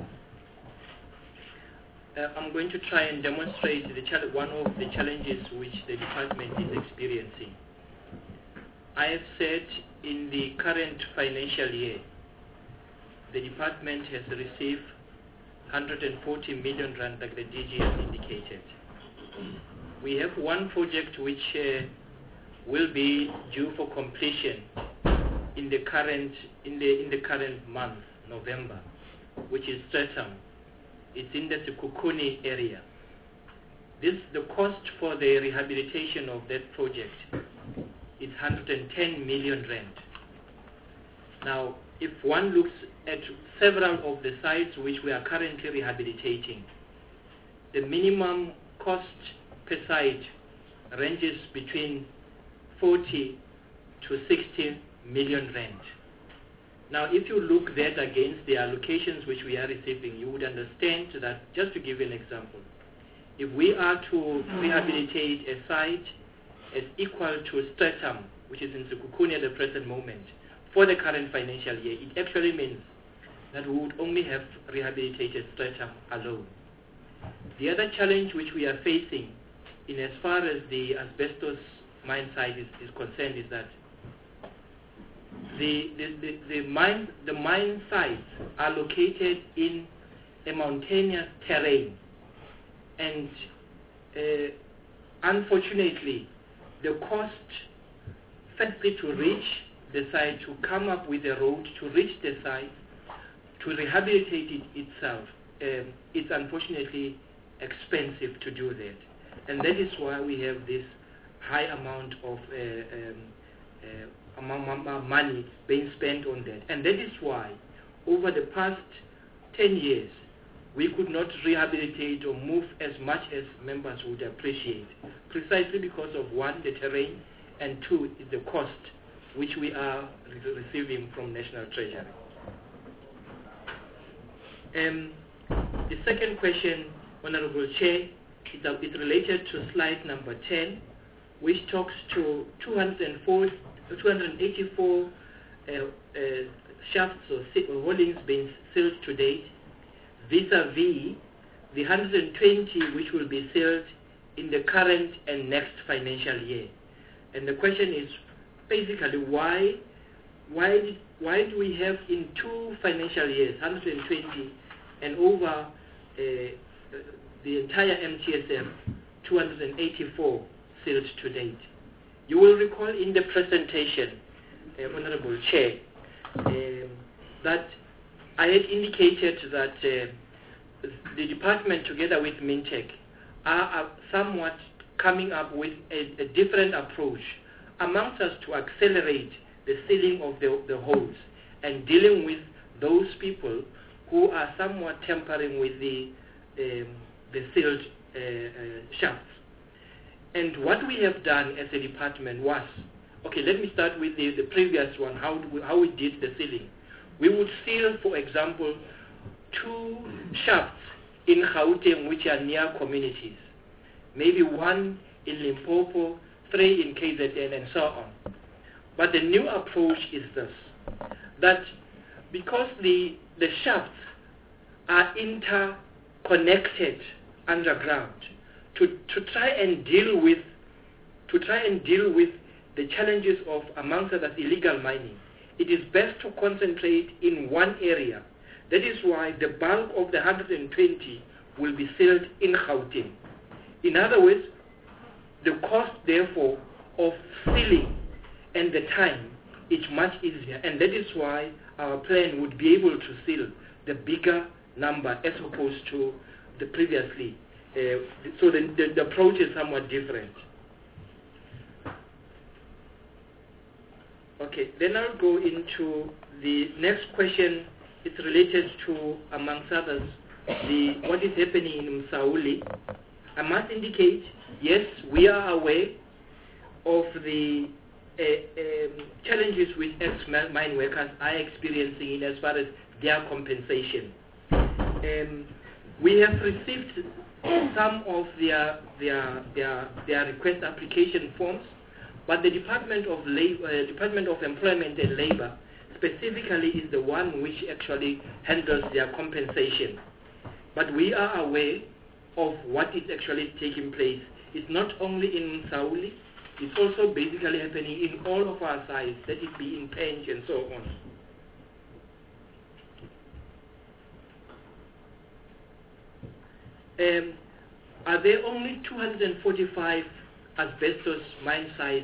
[SPEAKER 2] I'm going to try and demonstrate one of the challenges which the department is experiencing. I have said in the current financial year, the department has received 140 million rand, like the DG has indicated. We have one project which will be due for completion in the current month, November, which is Streatham. It's in the Sekhukhune area. The cost for the rehabilitation of that project is 110 million rand. Now, if one looks at several of the sites which we are currently rehabilitating, the minimum cost per site ranges between 40 to 60 million rand. Now, if you look that against the allocations which we are receiving, you would understand that, just to give you an example, if we are to rehabilitate a site as equal to Streatham, which is in Sekhukhune at the present moment, for the current financial year, it actually means that we would only have rehabilitated Streatham alone. The other challenge which we are facing in as far as the asbestos mine site is concerned is that the mine sites are located in a mountainous terrain, and unfortunately the cost firstly to reach the site, to come up with a road to reach the site, to rehabilitate it itself, it's unfortunately expensive to do that, and that is why we have this high amount of money being spent on that. And that is why over the past 10 years we could not rehabilitate or move as much as members would appreciate, precisely because of one, the terrain, and two, the cost which we are receiving from National Treasury. The second question, Honorable Chair, is related to slide number 10, which talks to 284 shafts or holdings being sealed to date, vis-a-vis the 120 which will be sealed in the current and next financial year. And the question is basically why do we have in 2 financial years 120 and over the entire MTSM 284 sealed to date? You will recall in the presentation, Honorable Chair, that I had indicated that the department together with Mintech are somewhat coming up with a different approach amongst us to accelerate the sealing of the holes and dealing with those people who are somewhat tampering with the sealed shafts. And what we have done as a department was, okay, let me start with the previous one, how we did the sealing. We would seal, for example, 2 shafts in Gauteng which are near communities, maybe 1 in Limpopo, 3 in KZN, and so on. But the new approach is this, that because the shafts are interconnected underground, to try and deal with the challenges of, amongst others, illegal mining, it is best to concentrate in one area. That is why the bulk of the 120 will be sealed in Gauteng. In other words, the cost, therefore, of sealing and the time it's much easier, and that is why our plan would be able to seal the bigger number as opposed to the previously. So the approach is somewhat different. Okay, then I'll go into the next question. It's related to, amongst others, what is happening in Msauli. I must indicate, yes, we are aware of the challenges which ex-mine workers are experiencing in as far as their compensation. We have received some of their request application forms, but the Department of Employment and Labor specifically is the one which actually handles their compensation. But we are aware of what is actually taking place. It's not only in Msauli, it's also basically happening in all of our sites, that it be in Penge and so on. Are there only 245 asbestos mine sites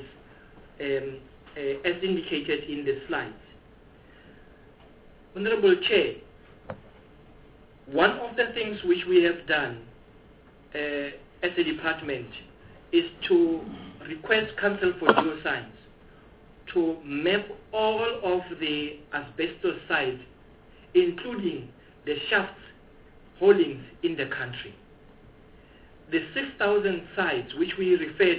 [SPEAKER 2] as indicated in the slides? Honorable Chair, one of the things which we have done as a department is to request Council for Geoscience to map all of the asbestos sites, including the shafts holdings in the country. The 6,000 sites which we referred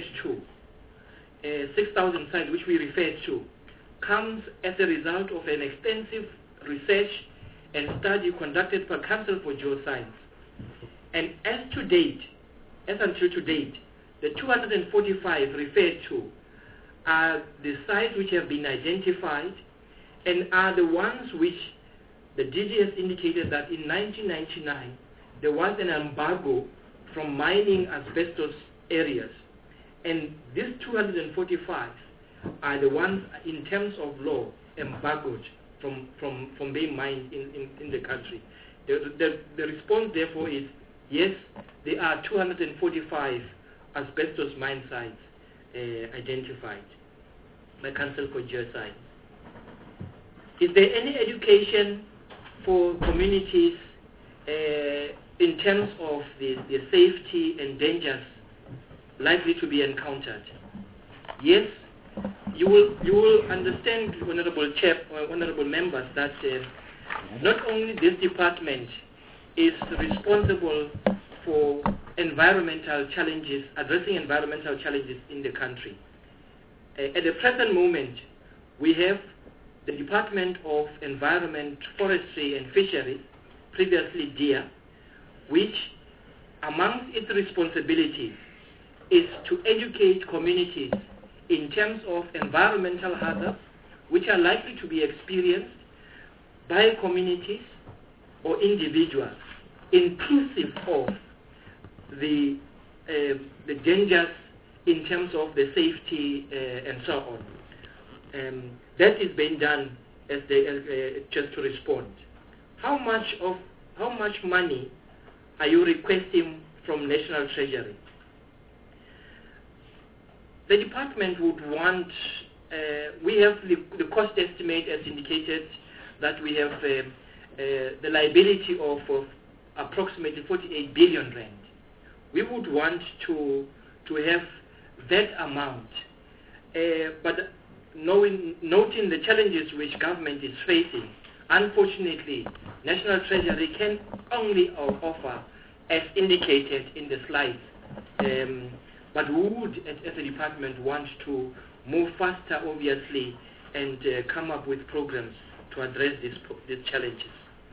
[SPEAKER 2] to, comes as a result of an extensive research and study conducted by Council for Geoscience. And as until to date, the 245 referred to are the sites which have been identified and are the ones which the DG has indicated that in 1999 there was an embargo from mining asbestos areas. And these 245 are the ones in terms of law embargoed from being mined in the country. The response therefore is yes, there are 245 asbestos mine sites identified by Council for Geoscience. Is there any education for communities in terms of the safety and dangers likely to be encountered? Yes, you will understand, Honorable Chair, Honorable members, that not only this department is responsible for environmental challenges, addressing environmental challenges in the country. At the present moment, we have the Department of Environment, Forestry and Fisheries, previously DEA, which amongst its responsibilities is to educate communities in terms of environmental hazards which are likely to be experienced by communities or individuals, inclusive of the dangers in terms of the safety and so on. That is being done as just to respond. How much money are you requesting from National Treasury? The department would want, we have the cost estimate as indicated that we have the liability of approximately 48 billion rand. We would want to have that amount, but noting the challenges which government is facing, unfortunately, National Treasury can only offer as indicated in the slides. But we would, as a department, want to move faster, obviously, and come up with programs to address these challenges.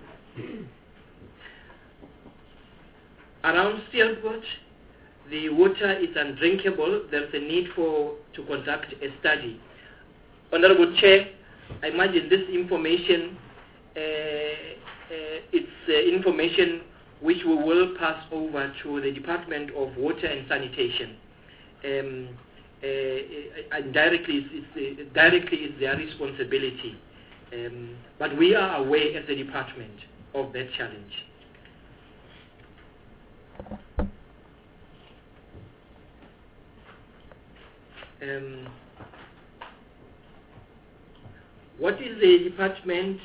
[SPEAKER 2] Around Steelport, the water is undrinkable. There's a need to conduct a study. Honorable Chair, I imagine this information, it's information which we will pass over to the Department of Water and Sanitation. Directly it's their responsibility. But we are aware as a department of that challenge. what is the department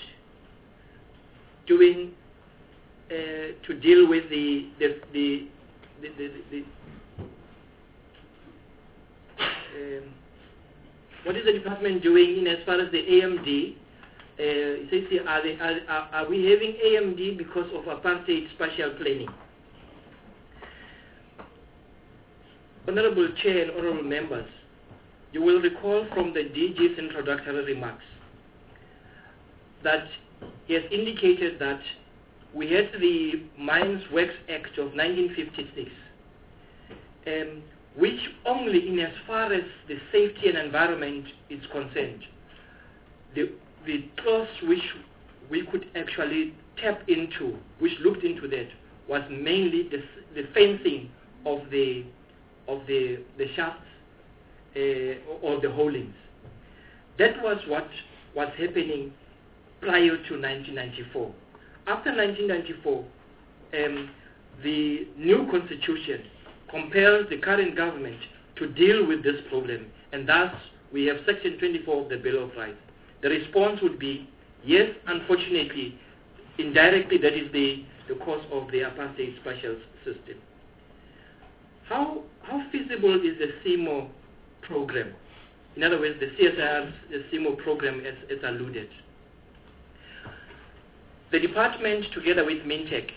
[SPEAKER 2] doing to deal with what is the department doing in as far as the AMD? Are we having AMD because of apartheid spatial planning? Honorable Chair and honorable members, you will recall from the DG's introductory remarks that he has indicated that we had the Mines Works Act of 1956, which only in as far as the safety and environment is concerned, the clause which we could actually tap into, which looked into that, was mainly the fencing of the shafts or the holdings. That was what was happening prior to 1994. After 1994, the new constitution compels the current government to deal with this problem, and thus we have Section 24 of the Bill of Rights. The response would be, yes, unfortunately, indirectly that is the cause of the apartheid spatial system. How feasible is the CIMO program? In other words, the CSIR's CIMO program as alluded. The department, together with Mintech,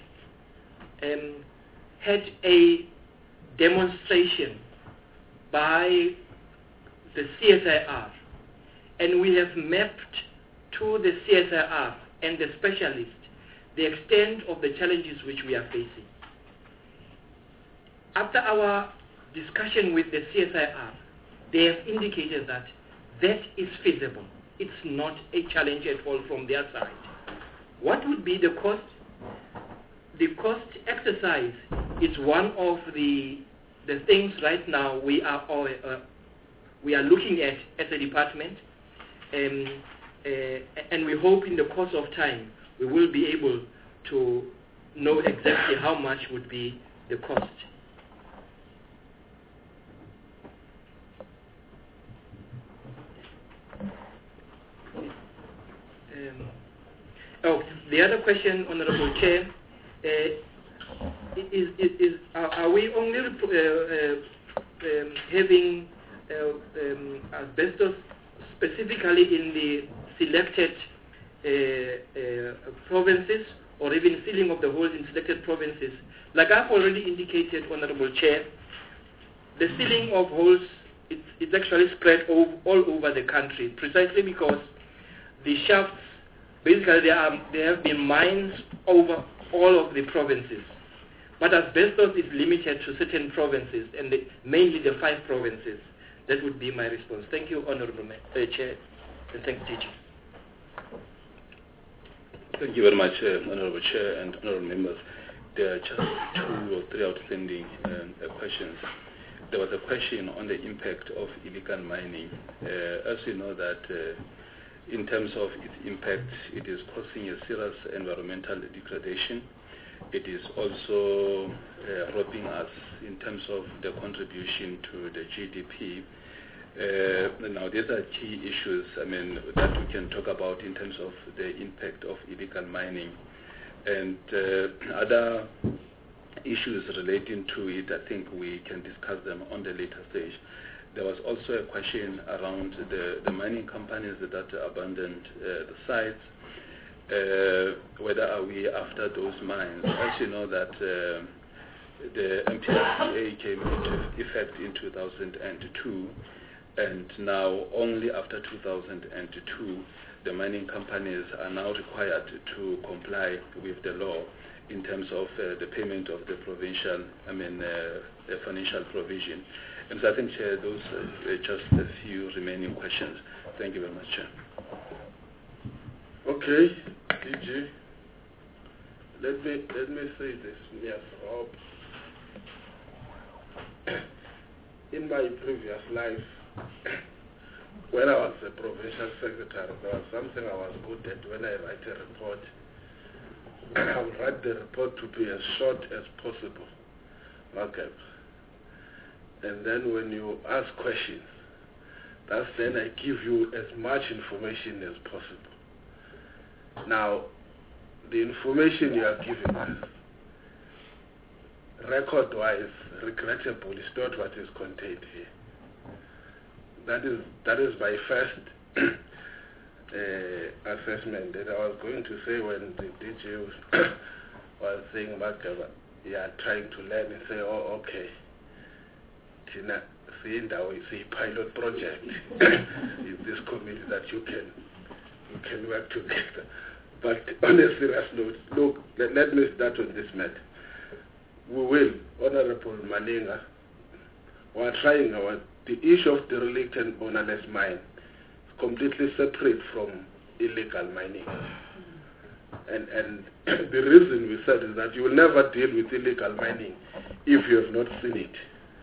[SPEAKER 2] had a demonstration by the CSIR, and we have mapped to the CSIR and the specialists the extent of the challenges which we are facing. After our discussion with the CSIR, they have indicated that that is feasible. It's not a challenge at all from their side. What would be the cost? The cost exercise is one of the things right now we are looking at as a department, and we hope in the course of time we will be able to know exactly how much would be the cost. The other question, Honorable Chair, are we only having asbestos specifically in the selected provinces, or even sealing of the holes in selected provinces? Like I've already indicated, Honorable Chair, the sealing of holes it's actually spread all over the country, precisely because the shafts, basically there have been mines over all of the provinces. But asbestos is limited to certain provinces, and mainly the 5 provinces. That would be my response. Thank you, Honorable Chair, and thanks, DG.
[SPEAKER 1] Thank you very much, Honorable Chair and Honorable Members. There are just 2 or 3 outstanding questions. There was a question on the impact of illegal mining. As you know that in terms of its impact, it is causing a serious environmental degradation. It is also robbing us in terms of the contribution to the GDP. Now, these are key issues, that we can talk about in terms of the impact of illegal mining. And other issues relating to it, I think we can discuss them on the later stage. There was also a question around the mining companies that abandoned the sites. Whether are we after those mines? As you know that the MPRCA came into effect in 2002, and now only after 2002 the mining companies are now required to comply with the law in terms of the payment of the provincial, the financial provision. And so I think, Chair, those are just a few remaining questions. Thank you very much, Chair.
[SPEAKER 3] Okay, DG. Let me say this. Yes, Rob. In my previous life, when I was a provincial secretary, there was something I was good at. When I write a report, I would write the report to be as short as possible. Okay. And then when you ask questions,
[SPEAKER 1] That's then I give you as much information as possible. Now, the information you are giving us, record-wise, regrettably, is not what is contained here. That is my first assessment that I was going to say when the DJ was saying, Makaba, trying to learn and say, oh, okay, Tina, see, now it's a pilot project in this committee that you can work together. But on a serious note, look, let me start on this matter. We will, Honorable Malinga, we are trying the issue of derelict and ownerless mine is completely separate from illegal mining. And the reason we said is that you will never deal with illegal mining if you have not seen it.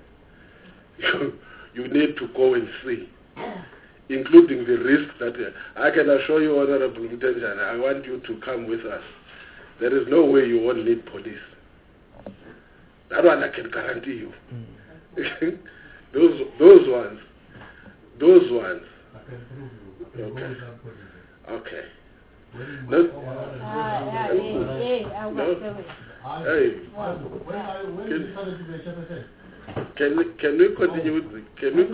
[SPEAKER 1] You need to go and see, including the risk that I can assure you, Honorable Mtenjana, I want you to come with us. There is no way you won't need police. That one I can guarantee you. Those ones. Okay. Okay. No. Can we continue with the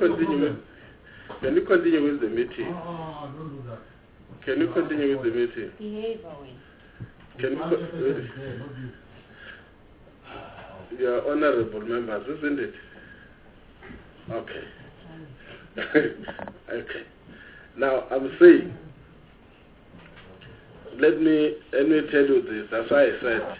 [SPEAKER 1] meeting? Can you continue with the meeting? Your honorable members, isn't it? Okay. Okay. Now I'm saying, let me tell you this. That's why I said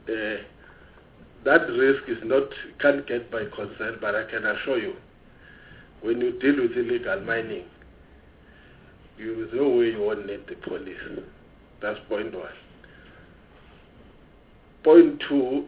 [SPEAKER 1] that risk can't get by consent, but I can assure you, when you deal with illegal mining, there is no way you won't need the police. That's point one. Point two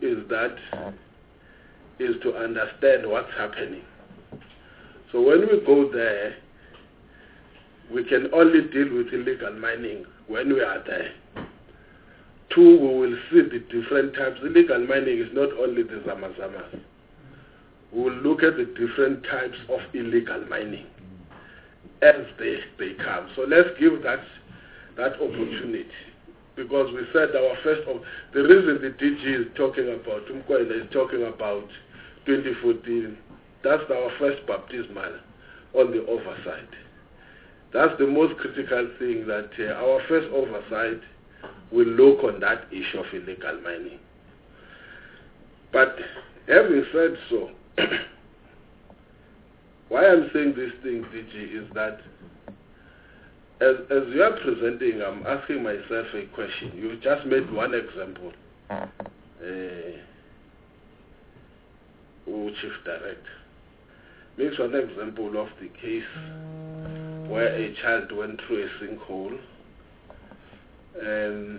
[SPEAKER 1] is to understand what's happening. So when we go there, we can only deal with illegal mining when we are there. Two, we will see the different types. Illegal mining is not only the Zamazamas. We will look at the different types of illegal mining as they come. So let's give that opportunity. Because we said the reason the DG is talking about, Umkwena is talking about 2014, that's our first baptismal on the oversight. That's the most critical thing, that our first oversight will look on that issue of illegal mining. But having said so, why I'm saying this thing, DG, is that as you are presenting, I'm asking myself a question. You just made one example, Chief Director. Makes one example of the case where a child went through a sinkhole, and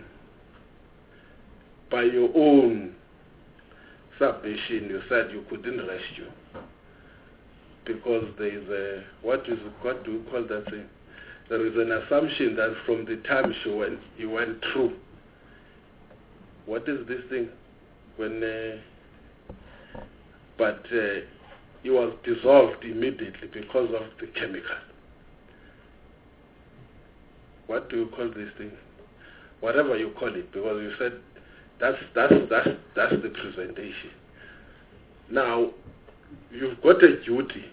[SPEAKER 1] by your own submission, you said you couldn't rescue because there is what do you call that thing? There is an assumption that from the time you went through, what is this thing? But it was dissolved immediately because of the chemical. What do you call this thing? Whatever you call it, because you said that's the presentation. Now you've got a duty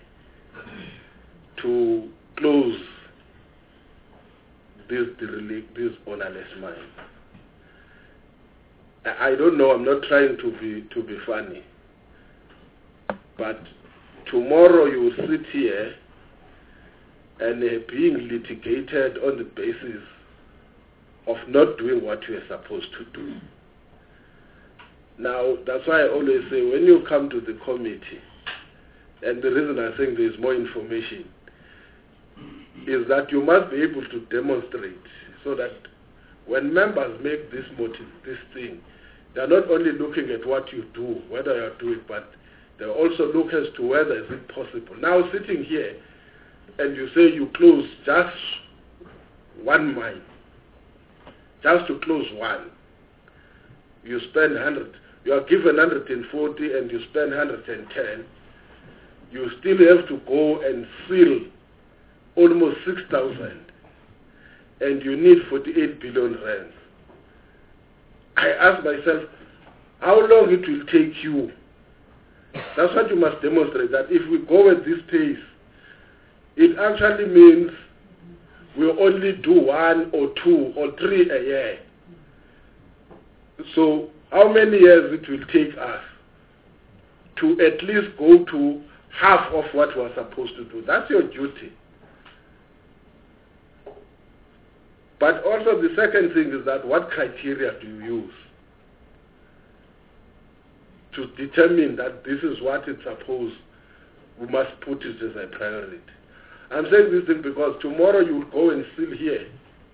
[SPEAKER 1] to close this ownerless mine. I don't know, I'm not trying to be funny, but tomorrow you will sit here and being litigated on the basis of not doing what you are supposed to do. Now, that's why I always say, when you come to the committee, and the reason I think there is more information, is that you must be able to demonstrate, so that when members make this thing, they're not only looking at what you do, whether you're doing, but they also look as to whether is it possible. Now, sitting here, and you say you close just one mine, just to close one, you spend 100, you are given 140 and you spend 110, you still have to go and seal
[SPEAKER 3] almost 6,000 and you need 48 billion rands. I ask myself, how long it will take you? That's what you must demonstrate, that if we go at this pace, it actually means we'll only do 1 or 2 or 3 a year. So how many years it will take us to at least go to half of what we're supposed to do? That's your duty. But also the second thing is that what criteria do you use to determine that this is what it's supposed, we must put it as a priority. I'm saying this thing because tomorrow you'll go and still hear,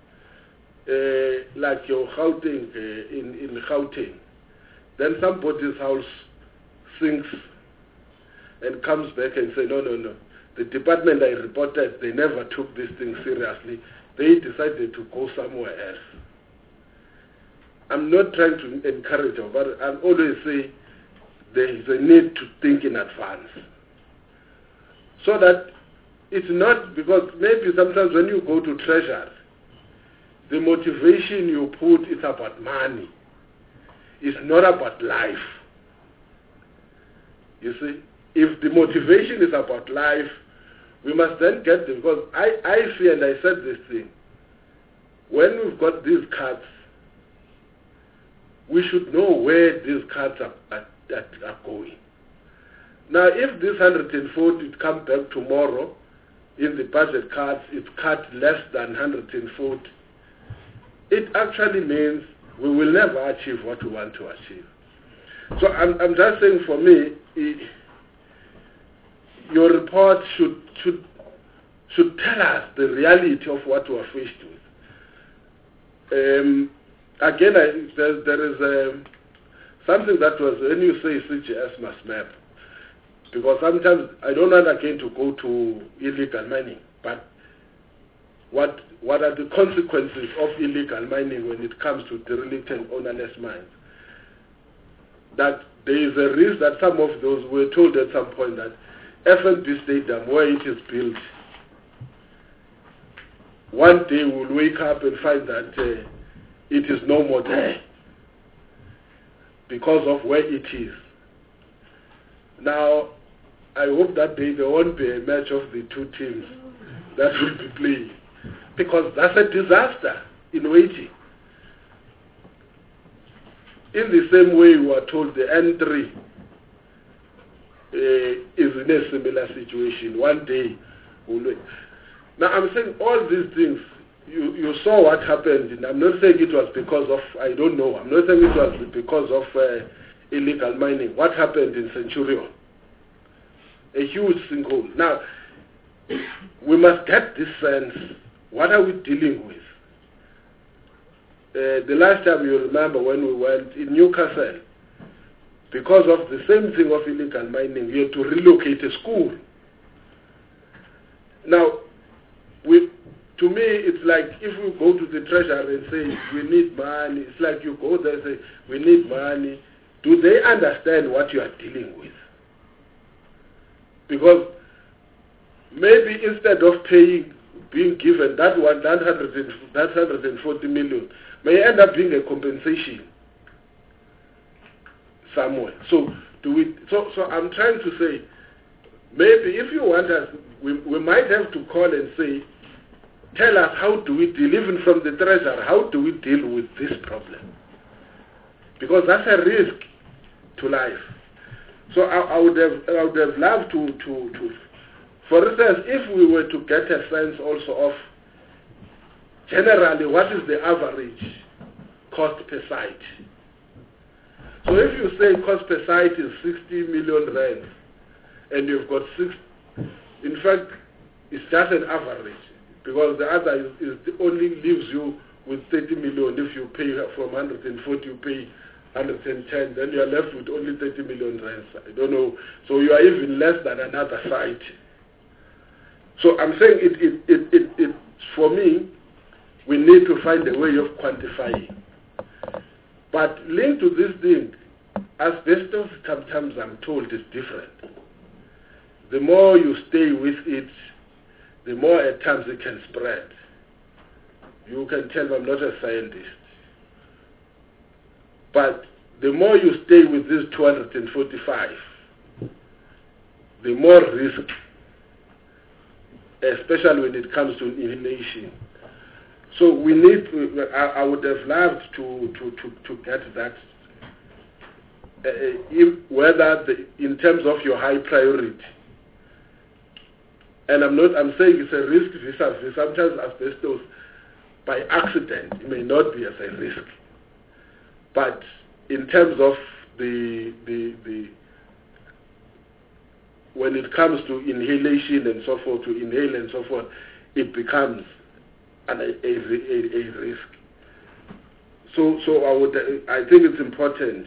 [SPEAKER 3] like your Gauteng, in Gauteng, then somebody's house sinks and comes back and say, no, the department I reported, they never took this thing seriously. They decided to go somewhere else. I'm not trying to encourage them, but I always say there is a need to think in advance. So that it's not, because maybe sometimes when you go to treasury, the motivation you put is about money. It's not about life. You see, if the motivation is about life, we must then get them, because I fear, and I said this thing, when we've got these cards, we should know where these cards are going. Now, if this 140 come back tomorrow, in the budget cards, it's cut less than 140, it actually means we will never achieve what we want to achieve. So I'm just saying, for me, your report should tell us the reality of what we are faced with. Again, there is something that was, when you say CGS must map, because sometimes I don't want again to go to illegal mining, but what are the consequences of illegal mining when it comes to derelict and ownerless mines? That there is a risk that some of those were told at some point that FNB Stadium, where it is built, one day we'll wake up and find that it is no more there because of where it is. Now, I hope that day there won't be a match of the two teams that will be playing, because that's a disaster in waiting. In the same way, we are told the N3 is in a similar situation. One day, we'll wait. Now, I'm saying all these things, you saw what happened. And I'm not saying it was because of, I don't know, I'm not saying it was because of illegal mining. What happened in Centurion? A huge sinkhole. Now, we must get this sense. What are we dealing with? The last time, you remember, when we went in Newcastle, because of the same thing of illegal mining, we had to relocate a school. Now, to me, it's like if we go to the treasury and say, we need money, it's like you go there and say, we need money. Do they understand what you are dealing with? Because maybe instead of being given that 140 million, may end up being a compensation somewhere. So I'm trying to say, maybe if you want us, we might have to call and say, tell us, how do we deal, even from the treasury, how do we deal with this problem? Because that's a risk to life. So I would have loved to for instance, if we were to get a sense also of generally what is the average cost per site. So if you say cost per site is 60 million rand and you've got 6, in fact, it's just an average, because the other is only leaves you with 30 million. If you pay from 140, you pay 110, then you are left with only 30 million rands. I don't know. So you are even less than another site. So I'm saying it for me, we need to find a way of quantifying. But linked to this thing, asbestos sometimes I'm told is different. The more you stay with it, the more at times it can spread. You can tell I'm not a scientist. But the more you stay with this 245, the more risk, especially when it comes to inhalation. So we need to, I would have loved to get that, whether in terms of your high priority. And I'm saying it's a risk vis-a-vis. Sometimes asbestos, by accident, it may not be as a risk. But in terms of the when it comes to inhalation and so forth, to inhale and so forth, it becomes a risk. So I think it's important.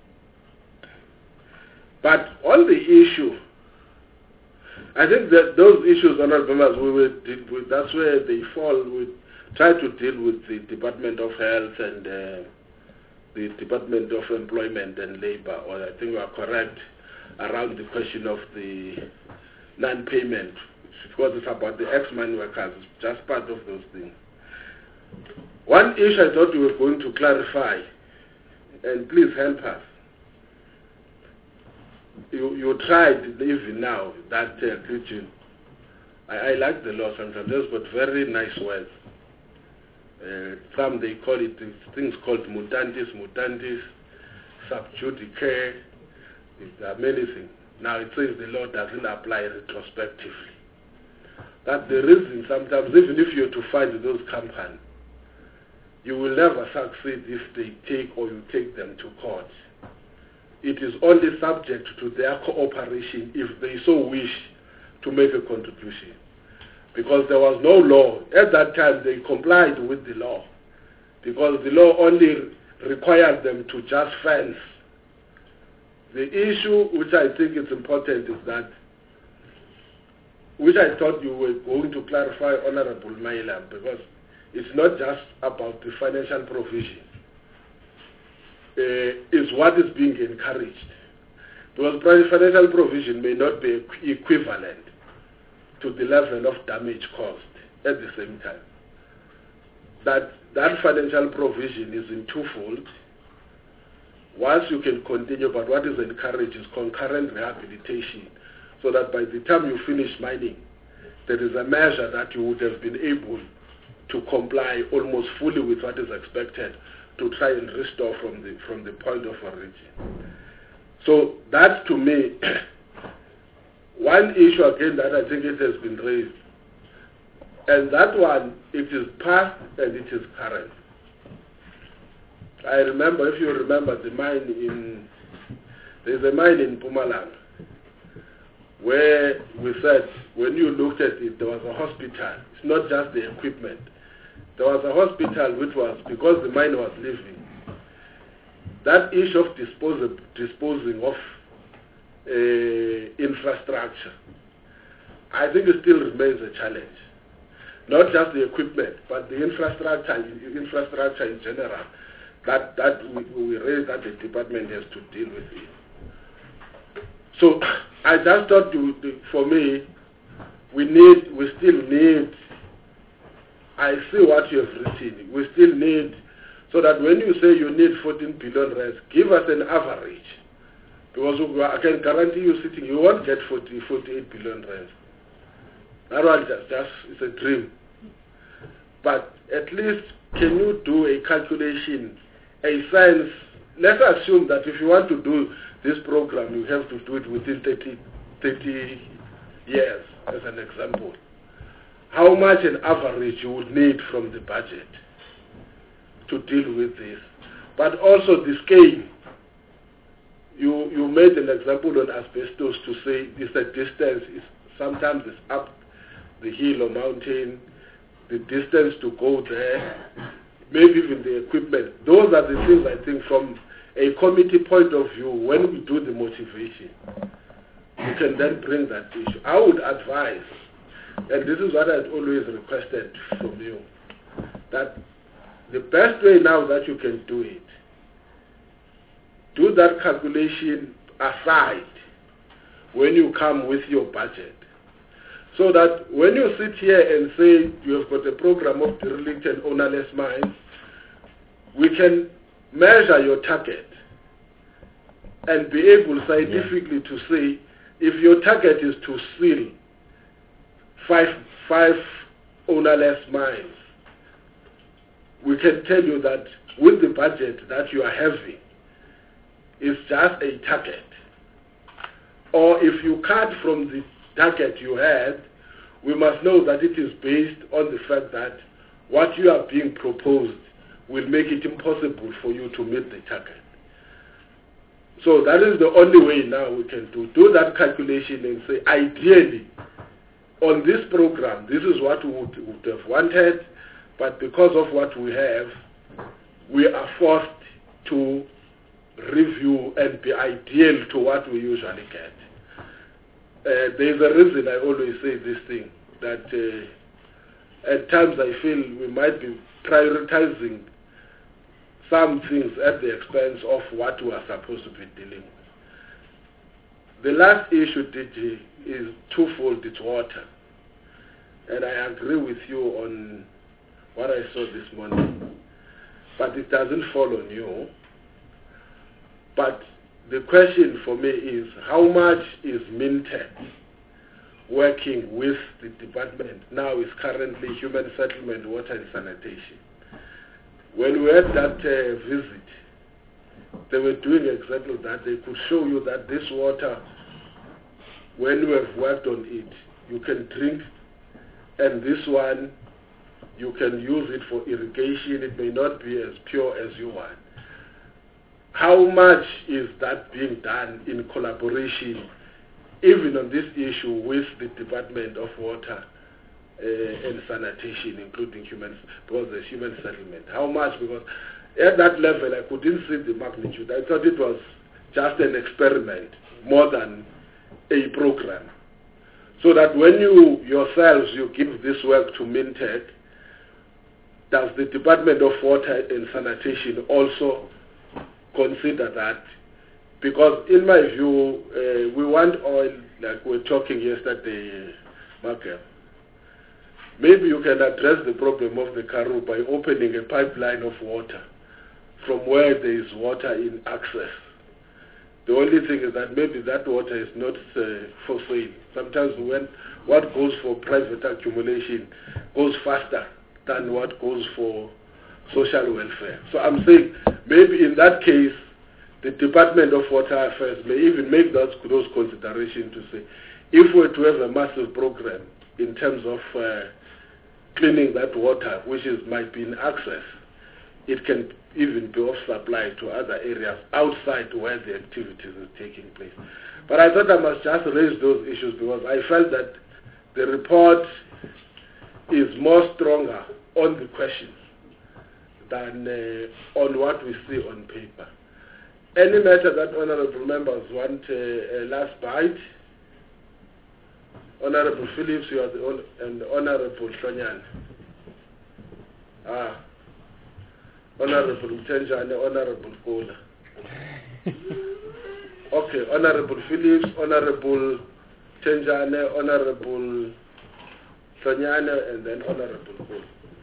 [SPEAKER 3] But on the issue, I think that those issues, honorable members, that's where they fall. We try to deal with the Department of Health and the Department of Employment and Labor, or I think we are correct around the question of the non-payment, because it's about the ex-mine workers, it's just part of those things. One issue I thought we were going to clarify, and please help us. You tried even now that teaching. I like the law sometimes, but very nice words. Some they call it things called mutantis, sub judice. There are many things. Now it says the law doesn't apply retrospectively. That's the reason sometimes, even if you're to find those companies, you will never succeed if they take or you take them to court. It is only subject to their cooperation if they so wish to make a contribution. Because there was no law. At that time they complied with the law. Because the law only required them to just fence. The issue which I think is important is that, which I thought you were going to clarify, Honorable Maila, because it's not just about the financial provision. Is what is being encouraged. Because financial provision may not be equivalent to the level of damage caused at the same time. That financial provision is in twofold. Once you can continue, but what is encouraged is concurrent rehabilitation, so that by the time you finish mining, there is a measure that you would have been able to comply almost fully with what is expected to try and restore from the point of origin. So that, to me, one issue again that I think it has been raised, and that one, it is past and it is current. I remember, if you remember, there's a mine in Mpumalanga where we said, when you looked at it, there was a hospital. It's not just the equipment. There was a hospital which was, because the mine was leaving, that issue of disposing of infrastructure, I think it still remains a challenge. Not just the equipment, but the infrastructure in general, that we raise that the department has to deal with it. So I just thought, for me, we still need, I see what you have written, we still need, so that when you say you need 14 billion rands, give us an average. Because I can guarantee you won't get 48 billion rands. That one it's a dream. But at least, can you do a calculation, a science? Let's assume that if you want to do this program, you have to do it within 30 years, as an example. How much an average you would need from the budget to deal with this? But also the scale. You made an example on asbestos to say it's a distance. Sometimes it's up the hill or mountain, the distance to go there, maybe even the equipment. Those are the things I think from a committee point of view, when we do the motivation, you can then bring that issue. I would advise, and this is what I've always requested from you, that the best way now that you can do it, do that calculation aside when you come with your budget, So that when you sit here and say you have got a program of derelict and ownerless mines, we can measure your target and be able scientifically to say if your target is to seal five ownerless mines, we can tell you that with the budget that you are having, it's just a target. Or if you cut from the target you had, we must know that it is based on the fact that what you are being proposed will make it impossible for you to meet the target. So that is the only way now we can do that calculation and say, ideally, on this program, this is what we would have wanted, but because of what we have, we are forced to review and be ideal to what we usually get. There's a reason I always say this thing, that at times I feel we might be prioritizing some things at the expense of what we are supposed to be dealing with. The last issue, DG, is twofold. It's water. And I agree with you on what I saw this morning. But it doesn't fall on you. But the question for me is, how much is Mintec working with the department? Now is currently Human Settlement, Water and Sanitation. When we had that visit, they were doing exactly that. They could show you that this water, when you have worked on it, you can drink, and this one, you can use it for irrigation. It may not be as pure as you want. How much is that being done in collaboration, even on this issue, with the Department of Water and Sanitation, including because there's human settlement? How much? Because at that level, I couldn't see the magnitude. I thought it was just an experiment more than a program. So that when you yourselves, you give this work to Mintec, does the Department of Water and Sanitation also consider that? Because in my view, we want oil, like we were talking yesterday, Mark. Maybe you can address the problem of the Karoo by opening a pipeline of water from where there is water in access. The only thing is that maybe that water is not for sale. Sometimes when what goes for private accumulation goes faster than what goes for social welfare. So I'm saying maybe in that case, the Department of Water Affairs may even make those considerations to say, if we were to have a massive program in terms of cleaning that water, which might be in access, it can even be of supply to other areas outside where the activities is taking place. But I thought I must just raise those issues because I felt that the report is more stronger on the questions than on what we see on paper. Any matter that honorable members want a last bite? Honorable Phillips, you are the only, and Honorable Hlonyana. Honorable Mtenjane, Honorable Kola. Okay, Honorable Phillips, Honorable Mtenjane, Honorable Hlonyana, and then Honorable Kola.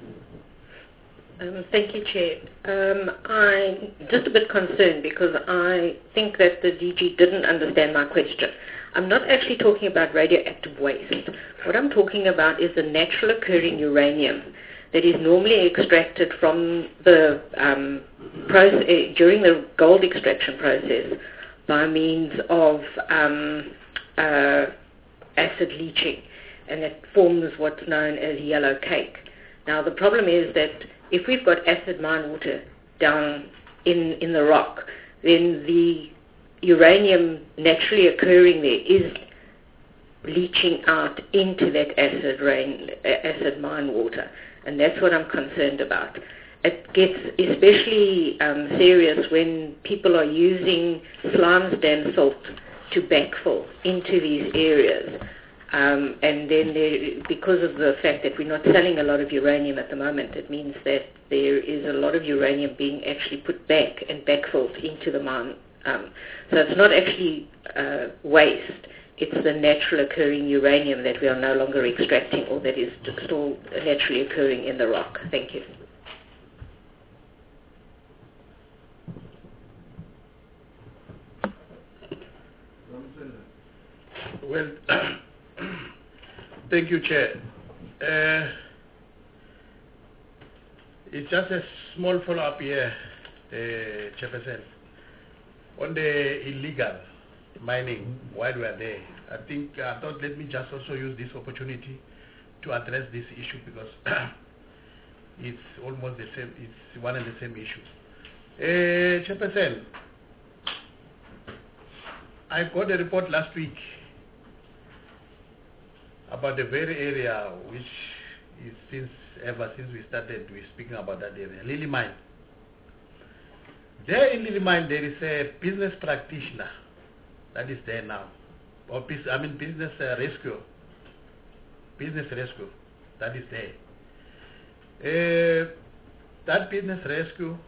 [SPEAKER 6] Thank you, Chair. I'm just a bit concerned because I think that the DG didn't understand my question. I'm not actually talking about radioactive waste. What I'm talking about is the natural occurring uranium that is normally extracted from the during the gold extraction process by means of acid leaching, and it forms what's known as yellow cake. Now the problem is that if we've got acid mine water down in the rock, then the uranium naturally occurring there is leaching out into that acid mine water, and that's what I'm concerned about. It gets especially serious when people are using slime stand salt to backfill into these areas. And then because of the fact that we're not selling a lot of uranium at the moment, it means that there is a lot of uranium being actually put back and backfilled into the mine. So it's not actually waste, it's the natural occurring uranium that we are no longer extracting or that is still naturally occurring in the rock? Thank you.
[SPEAKER 9] Well, thank you, Chair. It's just a small follow-up here, Chairperson. On the illegal mining while we are there, I thought let me just also use this opportunity to address this issue because it's almost the same, it's one and the same issue. Chairperson, I got a report last week about the very area which is ever since we started, we're speaking about that area, Lily Mine. There in Lily Mine, there is a business practitioner that is there now, or business rescue that is there. That business rescue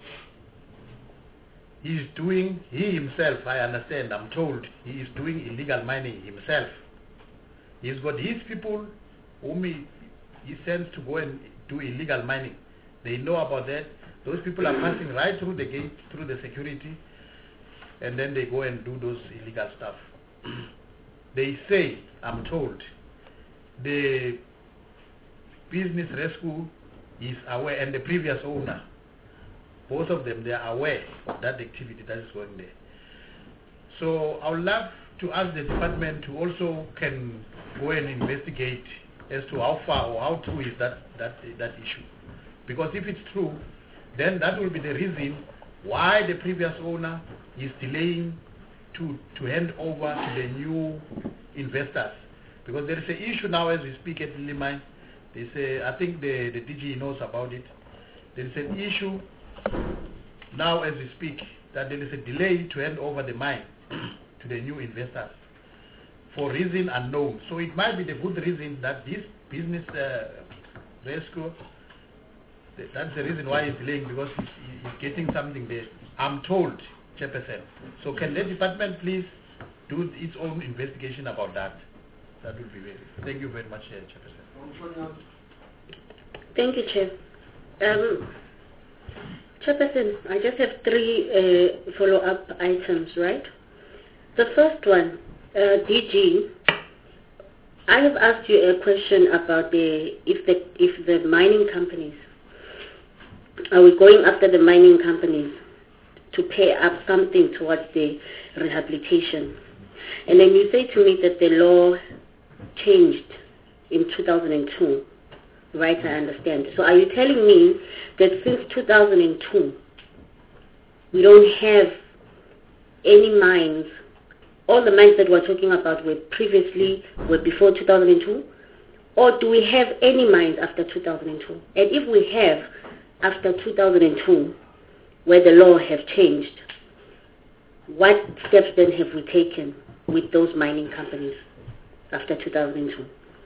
[SPEAKER 9] he himself, I understand, I'm told, he is doing illegal mining himself. He's got his people whom he sends to go and do illegal mining. They know about that. Those people are passing right through the gate, through the security, and then they go and do those illegal stuff. They say, I'm told, the business rescue is aware, and the previous owner, both of them, they are aware of that activity that is going there. So I would love to ask the department to also can go and investigate as to how far or how true is that issue. Because if it's true, then that will be the reason why the previous owner is delaying to hand over to the new investors. Because there is an issue now as we speak at Lily Mine. They say, I think the DG knows about it. There is an issue now as we speak that there is a delay to hand over the mine to the new investors for reason unknown. So it might be the good reason that this business rescue, that's the reason why it's delaying, because he's getting something there. I'm told, Chairperson. So can the department please do its own investigation about that? That would be very. Thank you very much, Chairperson.
[SPEAKER 7] Thank you, Chair. Chairperson, I just have 3 follow-up items, right? The first one, DG, I have asked you a question about if the mining companies, are we going after the mining companies to pay up something towards the rehabilitation? And then you say to me that the law changed in 2002. Right, I understand. So are you telling me that since 2002, we don't have any mines, all the mines that we're talking about were before 2002? Or do we have any mines after 2002? And if we have after 2002, where the law have changed, what steps then have we taken with those mining companies after 2002?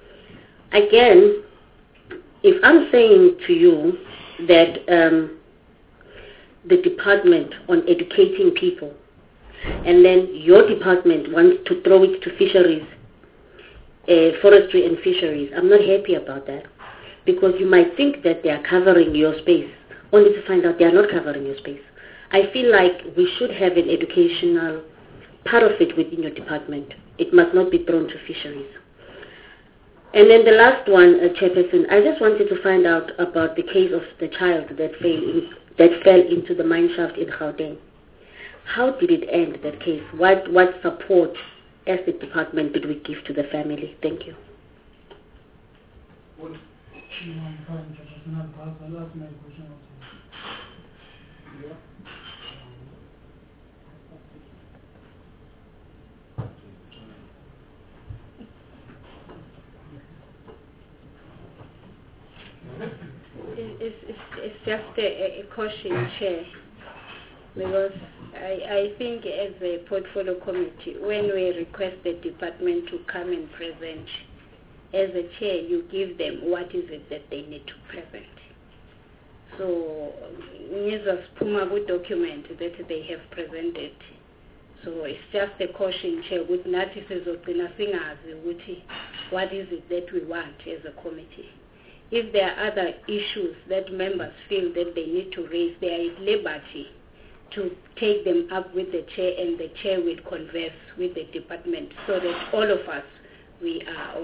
[SPEAKER 7] Again, if I'm saying to you that the department on educating people, and then your department wants to throw it to fisheries, forestry and fisheries, I'm not happy about that, because you might think that they are covering your space, only to find out they are not covering your space. I feel like we should have an educational part of it within your department. It must not be thrown to fisheries. And then the last one, Chairperson, I just wanted to find out about the case of the child that fell into the mine shaft in Gauteng. How did it end, that case? What support as the department did we give to the family? Thank you.
[SPEAKER 4] It's just a caution, Chair, because I think as a portfolio committee, when we request the department to come and present, as a chair, you give them what is it that they need to present. So, needs of Pumabu document that they have presented. So it's just a caution, Chair, with nathi sizogcina singazi ukuthi what is it that we want as a committee. If there are other issues that members feel that they need to raise, they are at liberty to take them up with the chair, and the chair will converse with the department so that all of us, we are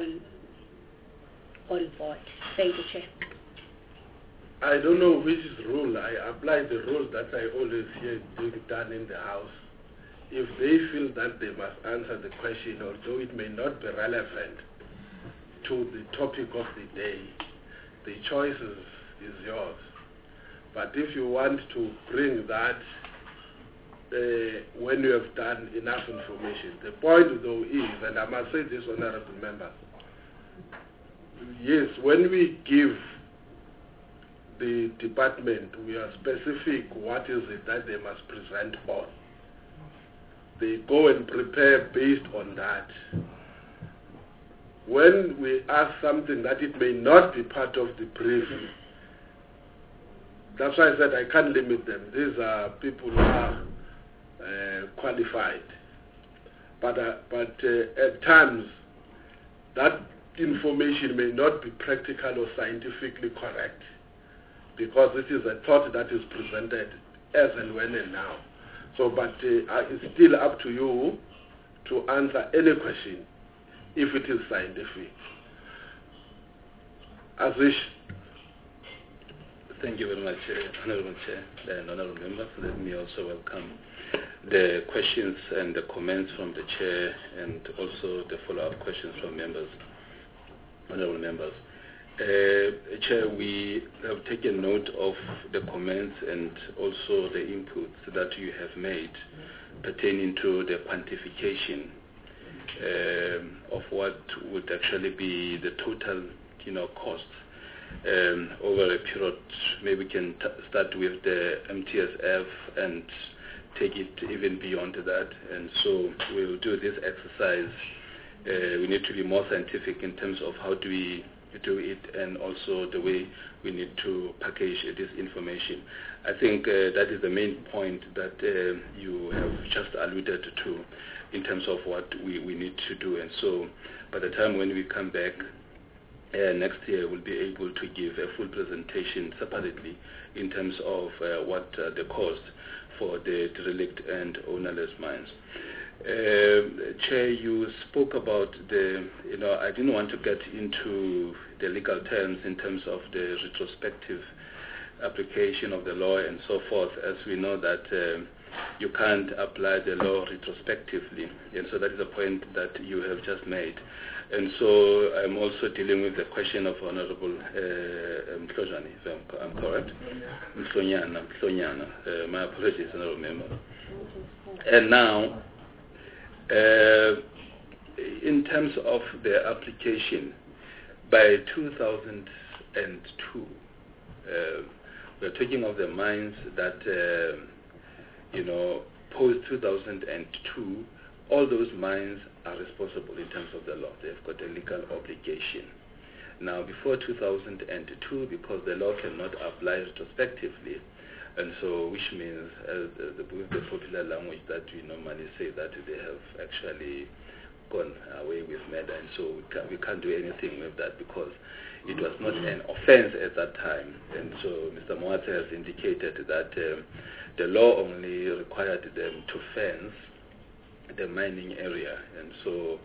[SPEAKER 4] on board. Thank you, Chair.
[SPEAKER 3] I don't know which is rule. I apply the rule that I always hear being done in the House. If they feel that they must answer the question, although it may not be relevant to the topic of the day, the choice is yours. But if you want to bring that when you have done enough information, the point though is, and I must say this, honorable members, yes, when we give the department, we are specific what is it that they must present on. They go and prepare based on that. When we ask something that it may not be part of the briefing, that's why I said I can't limit them. These are people who are qualified. But at times, that information may not be practical or scientifically correct, because it is a thought that is presented as and when and now. So, but it's still up to you to answer any question if it is scientific. Azish.
[SPEAKER 1] Thank you very much, Honorable Chair and Honorable Members. Let me also welcome the questions and the comments from the Chair, and also the follow-up questions from members, Honorable Members. Chair, we have taken note of the comments and also the inputs that you have made pertaining to the quantification of what would actually be the total, cost over a period. Maybe we can start with the MTSF and take it even beyond that. And so we'll do this exercise. We need to be more scientific in terms of how do we do it, and also the way we need to package this information. I think that is the main point that you have just alluded to in terms of what we need to do. And so by the time when we come back next year, we'll be able to give a full presentation separately in terms of what the cost for the derelict and ownerless mines. Chair, you spoke about I didn't want to get into the legal terms in terms of the retrospective application of the law and so forth, as we know that you can't apply the law retrospectively, and so that is a point that you have just made. And so I'm also dealing with the question of Honorable Mhlonyana, if I'm correct? Mhlonyana. My apologies, Honorable Member. And now, in terms of the application, by 2002, we're talking of the mines that, post 2002, all those mines are responsible in terms of the law. They've got a legal obligation. Now, before 2002, because the law cannot apply retrospectively, and so which means, with the popular language that we normally say, that they have actually gone away with murder, and so we can't do anything with that because it was not an offense at that time. And so Mr. Moate has indicated that the law only required them to fence the mining area. And so,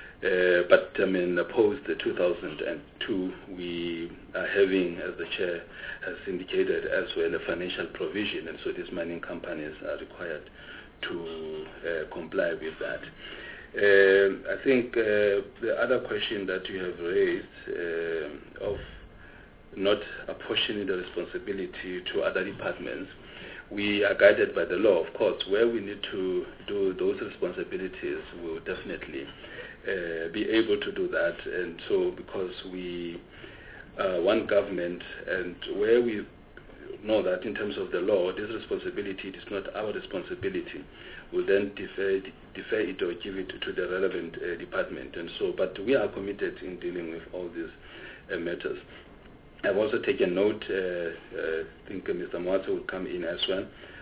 [SPEAKER 1] post 2002, we are having, as the Chair has indicated as well, a financial provision, and so these mining companies are required to comply with that. I think the other question that you have raised of not apportioning the responsibility to other departments, we are guided by the law, of course. Where we need to do those responsibilities, we will definitely be able to do that. And so, because we are one government, and where we know that in terms of the law, this responsibility is not our responsibility, we'll then defer it or give it to the relevant department. And so, but we are committed in dealing with all these matters. I've also taken note, I think Mr. Moate will come in as well,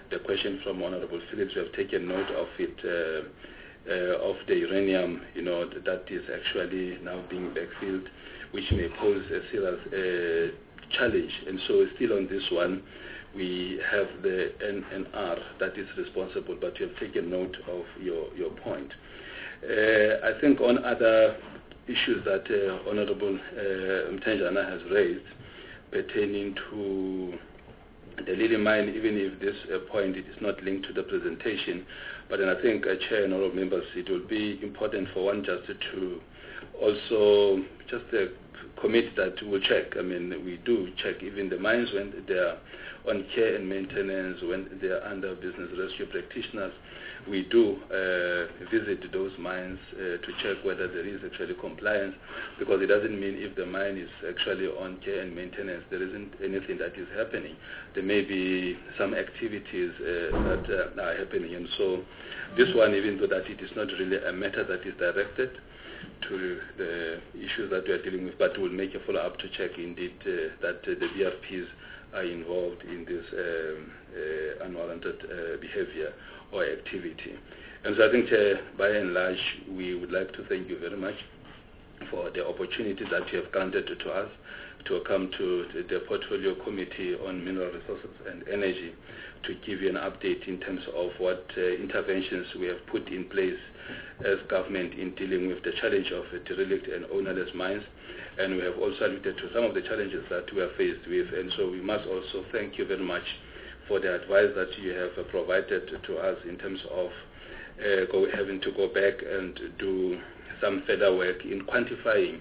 [SPEAKER 1] the question from Honorable Phillips. We have taken note of it, of the uranium, that is actually now being backfilled, which may pose a serious challenge. And so still on this one, we have the NNR that is responsible, but you have taken note of your point. I think on other issues that Honorable Mtenjana has raised pertaining to the Lily mine, even if this point it is not linked to the presentation, but then I think, Chair and all members, it will be important for one just to also just commit that we'll check. I mean, we do check even the mines when they are on care and maintenance, when they are under business rescue practitioners. We do visit those mines to check whether there is actually compliance, because it doesn't mean if the mine is actually on care and maintenance, there isn't anything that is happening. There may be some activities that are happening. And so this one, even though that it is not really a matter that is directed to the issues that we are dealing with, but we'll make a follow-up to check indeed that the BRPs are involved in this unwarranted behavior or activity. And so I think, by and large, we would like to thank you very much for the opportunity that you have granted to us to come to the Portfolio Committee on Mineral Resources and Energy to give you an update in terms of what interventions we have put in place as government in dealing with the challenge of derelict and ownerless mines. And we have also alluded to some of the challenges that we are faced with. And so we must also thank you very much for the advice that you have provided to us in terms of having to go back and do some further work in quantifying,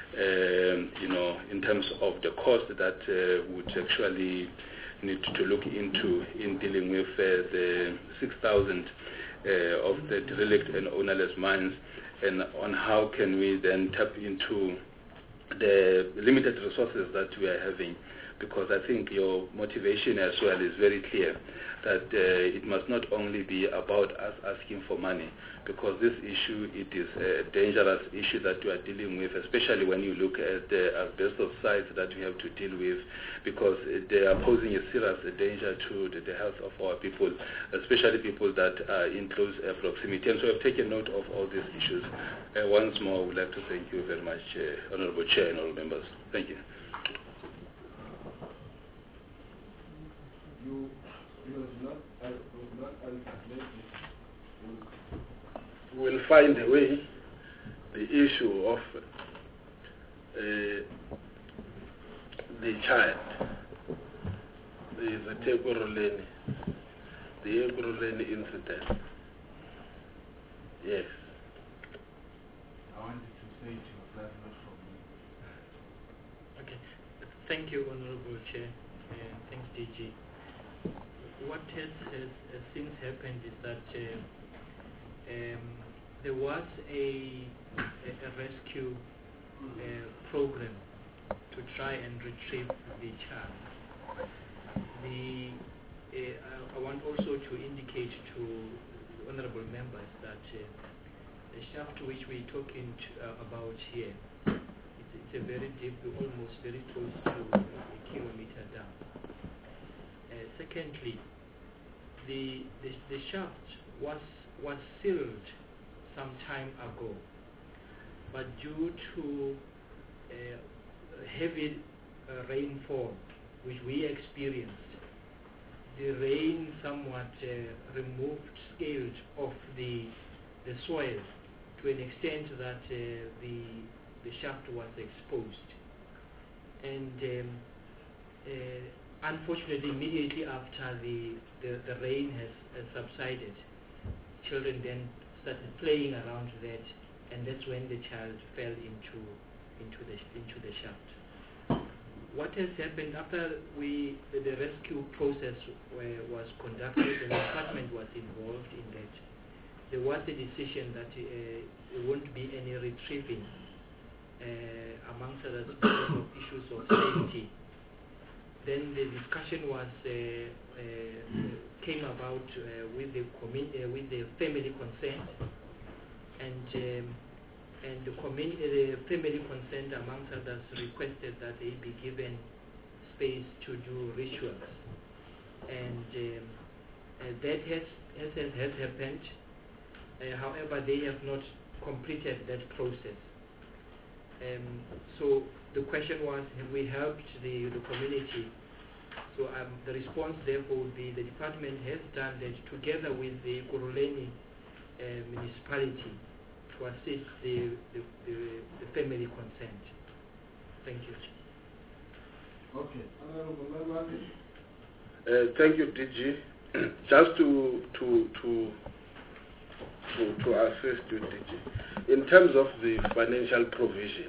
[SPEAKER 1] in terms of the cost that would actually need to look into in dealing with the 6,000 of the derelict and ownerless mines, and on how can we then tap into the limited resources that we are having. Because I think your motivation as well is very clear, that it must not only be about us asking for money, because this issue, it is a dangerous issue that we are dealing with, especially when you look at the asbestos sites that we have to deal with, because they are posing a serious danger to the health of our people, especially people that are in close proximity. And so I've taken note of all these issues. Once more, I would like to thank you very much, Honorable Chair and all members. Thank you.
[SPEAKER 3] You will not
[SPEAKER 10] will find a way the issue of the child, the Ekurhuleni incident. Yes.
[SPEAKER 3] I wanted to say to you, that's not from me.
[SPEAKER 2] Okay. Thank you, Honorable Chair. Thanks, DG. What has since happened is that there was a rescue program to try and retrieve the child. I want also to indicate to honorable members that the shaft which we're talking about here, it's a very deep, almost very close to a kilometer down. Secondly, the shaft was sealed some time ago, but due to heavy rainfall which we experienced, the rain somewhat removed scales of the soil to an extent that the shaft was exposed. And unfortunately, immediately after the rain has subsided, children then started playing around that, and that's when the child fell into the shaft. What has happened after the rescue process was conducted and the department was involved in that, there was a decision that there won't be any retrieving amongst others because of issues of safety. Then the discussion was came about with the family consent, and the family consent amongst others requested that they be given space to do rituals, and That has happened. However, they have not completed that process. So the question was, have we helped the community? So the response therefore would be the department has done that together with the Kuruleni municipality to assist the family consent. Thank you.
[SPEAKER 3] Okay. Honorable Malwani.
[SPEAKER 10] Thank you, DG. Just to assist you, DG, in terms of the financial provision,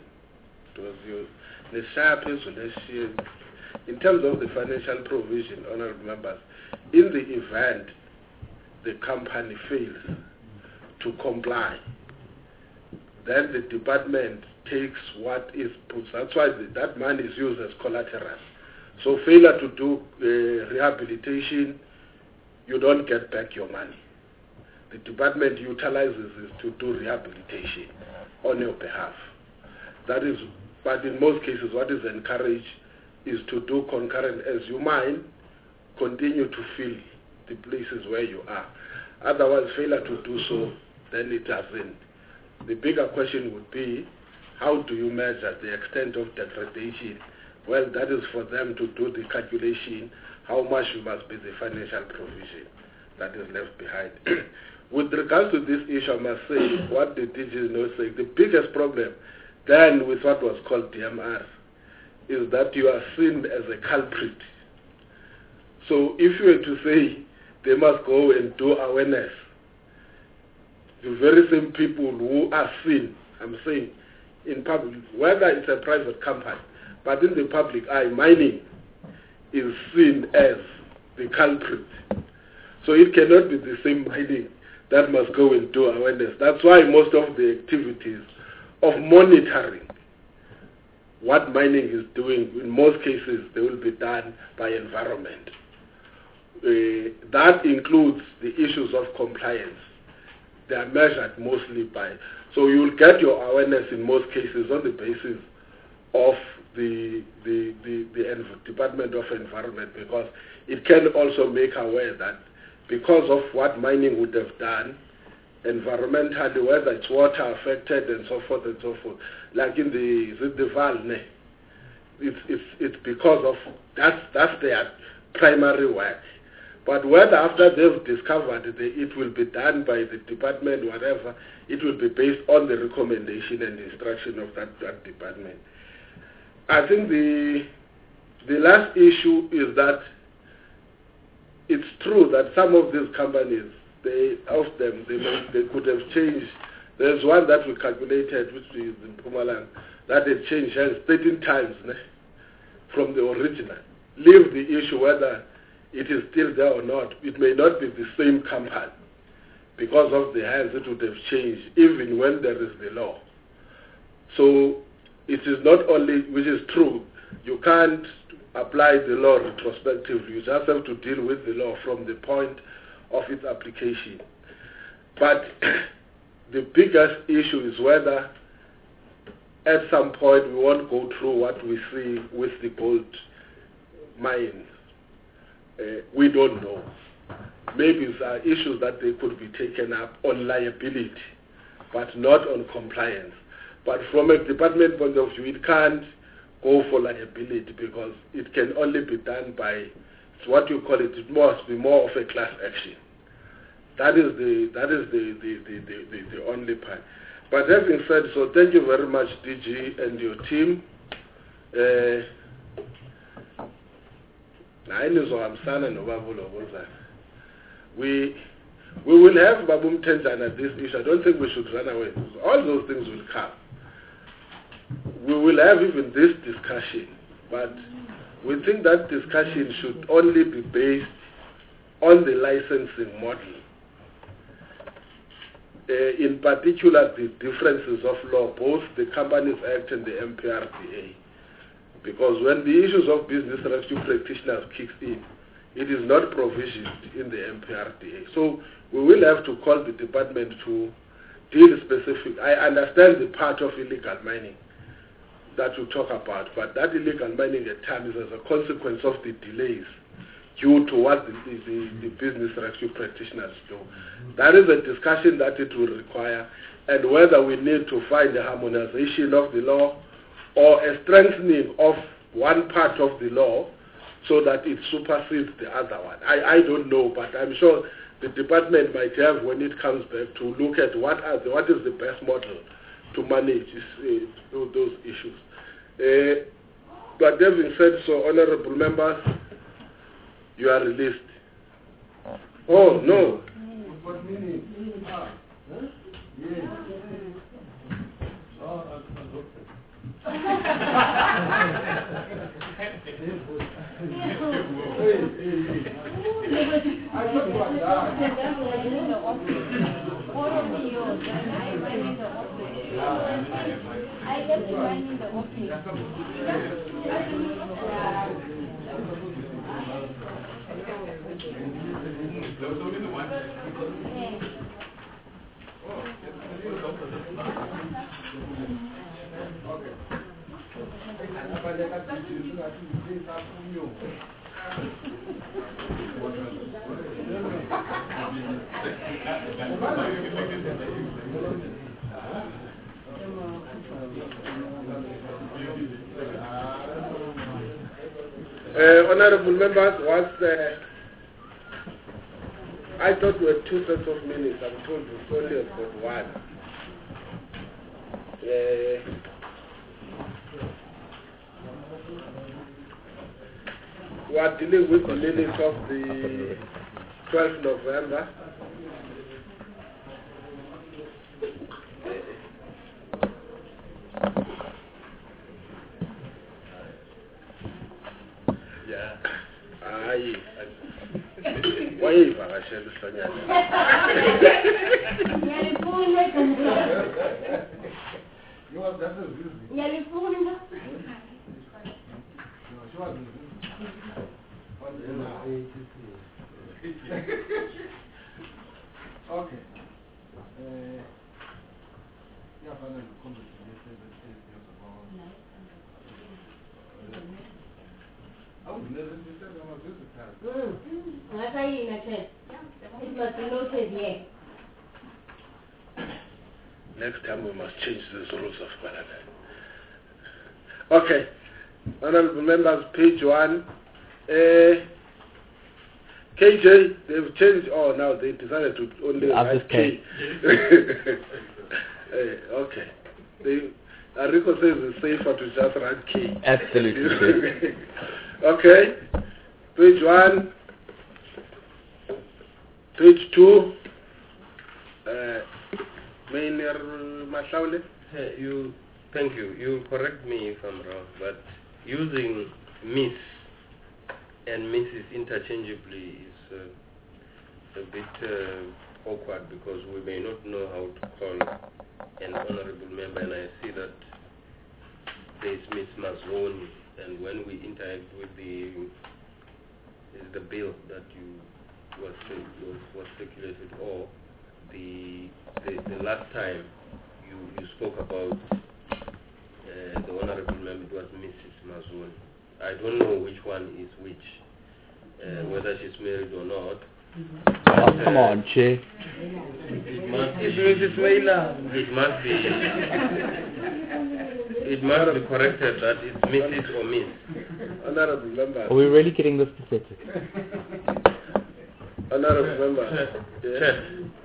[SPEAKER 10] in terms of the financial provision, honorable members, in the event the company fails to comply, then the department takes what is put. That's why that money is used as collateral. So failure to do rehabilitation, you don't get back your money. The department utilizes it to do rehabilitation on your behalf. That is, but in most cases, what is encouraged is to do concurrent as you mine, continue to fill the places where you are. Otherwise, failure to do so, then it doesn't. The bigger question would be, how do you measure the extent of degradation? Well, that is for them to do the calculation, how much must be the financial provision that is left behind. With regards to this issue, I must say, what the DG is not saying, the biggest problem then with what was called DMR is that you are seen as a culprit. So if you were to say they must go and do awareness, the very same people who are seen, I'm saying, in public, whether it's a private company, but in the public eye, mining is seen as the culprit. So it cannot be the same mining that must go and do awareness. That's why most of the activities of monitoring what mining is doing, in most cases, they will be done by environment. That includes the issues of compliance. They are measured mostly by, so you will get your awareness in most cases on the basis of the Department of Environment, because it can also make aware that because of what mining would have done environmentally, whether it's water affected and so forth and so forth, like in the Valne, it's because of that's their primary work. But whether after they've discovered it will be done by the department, whatever, it will be based on the recommendation and instruction of that department. I think the last issue is that it's true that some of these companies, they could have changed. There's one that we calculated, which is in Mpumalanga, that it changed hands 13 times from the original. Leave the issue whether it is still there or not. It may not be the same company. Because of the hands, it would have changed even when there is the law. So it is not only, which is true, you can't apply the law retrospectively. You just have to deal with the law from the point of its application. But the biggest issue is whether at some point we won't go through what we see with the gold mines. We don't know. Maybe there are issues that they could be taken up on liability, but not on compliance. But from a department point of view, it can't go for liability because it can only be done by what you call it. It must be more of a class action. That is the only part. But having said so, thank you very much, DG and your team. We will have Babum Tenjan at this issue. I don't think we should run away. All those things will come. We will have even this discussion, but we think that discussion should only be based on the licensing model. In particular, the differences of law, both the Companies Act and the MPRDA. Because when the issues of business rescue practitioners kicks in, it is not provisioned in the MPRDA. So we will have to call the department to deal specific. I understand the part of illegal mining that you talk about, but that illegal mining at times is as a consequence of the delays due to what the business rescue practitioners do. That is a discussion that it will require, and whether we need to find a harmonization of the law or a strengthening of one part of the law so that it supersedes the other one. I don't know, but I'm sure the department might have, when it comes back, to look at what is the best model to manage those issues. But having said so, honorable members, you are released. Oh, no.
[SPEAKER 3] What meaning? Yes. Oh, honorable members, I thought we had 2 sets of minutes. I'm told we've only got one. We are dealing with the minutes of the 12th November. Okay.
[SPEAKER 7] It must be noted here.
[SPEAKER 10] Next time we must change these rules of parliament. Okay. Honorable members, page 1. KJ, they've changed. Oh, now they decided to only write K. Okay. Rico says it's safer to just write K.
[SPEAKER 5] Absolutely.
[SPEAKER 10] Okay. Page 1. Page 2. Mayor Mahlaule.
[SPEAKER 11] Thank you. You correct me if I'm wrong, but using Miss and Mrs. interchangeably is a bit awkward because we may not know how to call an honorable member, and I see that there is Miss Mazoni, and when we interact with the bill that was speculated, or the last time you spoke about the honorable member, it was Mrs. Mazoni. I don't know which one is which, whether she's married or not.
[SPEAKER 5] Oh, come on, Che.
[SPEAKER 11] It must be corrected that it's Mrs. or Miss.
[SPEAKER 10] Honorable member.
[SPEAKER 5] Are we really getting this pathetic?
[SPEAKER 10] Honorable member.
[SPEAKER 11] Chair,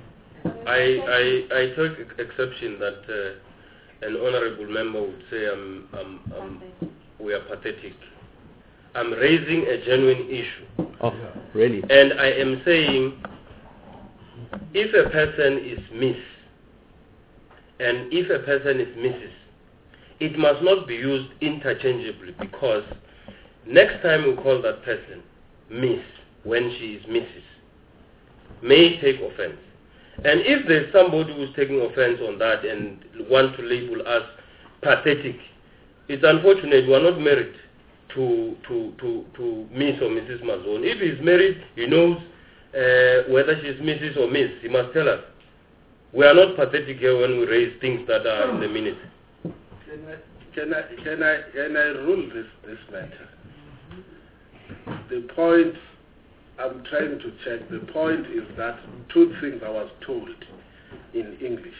[SPEAKER 11] I took exception that an honorable member would say we are pathetic. I'm raising a genuine issue.
[SPEAKER 5] Oh, really?
[SPEAKER 11] And I am saying, if a person is Miss, and if a person is Mrs., it must not be used interchangeably, because next time we call that person Miss when she is Mrs., may take offense. And if there's somebody who's taking offense on that and want to label us pathetic, it's unfortunate we are not married to Miss or Mrs. Mazoni. If he's married, he knows whether she's Mrs. or Miss. He must tell us. We are not pathetic here when we raise things that are in the minute.
[SPEAKER 10] Can I rule this matter? The point I'm trying to check. The point is that two things I was told in English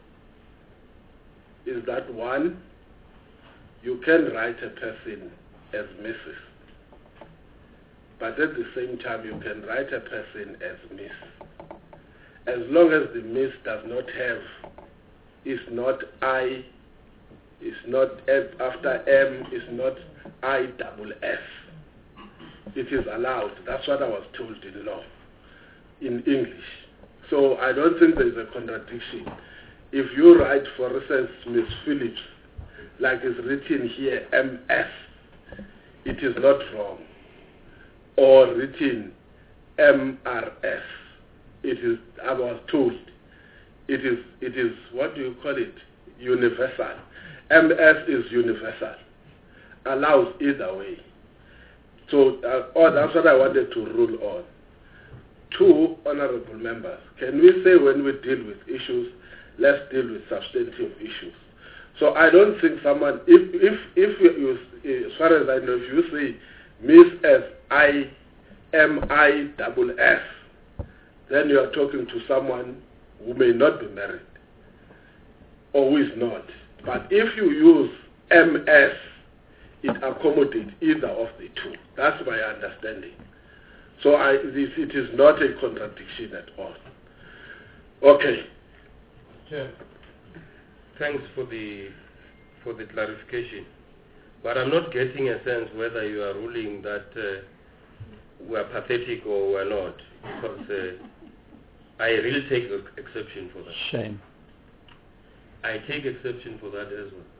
[SPEAKER 10] is that one, you can write a person as Mrs. But at the same time, you can write a person as Miss. As long as the Miss does not have, is not I, is not F after M, is not I double F. It is allowed. That's what I was told in law, in English. So I don't think there is a contradiction. If you write, for instance, Miss Phillips, like it's written here, MS, it is not wrong. Or written MRS. It is, I was told, it is, what do you call it? Universal. MS is universal. Allows either way. So that's what I wanted to rule on. Two, honorable members, can we say when we deal with issues, let's deal with substantive issues? So I don't think someone, if you, as far as I know, if you say Miss S I M I double S, then you are talking to someone who may not be married or who is not. But if you use MS, it accommodates either of the two. That's my understanding. So it is not a contradiction at all. Okay.
[SPEAKER 11] Yeah. Thanks for the clarification. But I'm not getting a sense whether you are ruling that we're pathetic or we're not, because I really take exception for that.
[SPEAKER 12] Shame.
[SPEAKER 11] I take exception for that as well.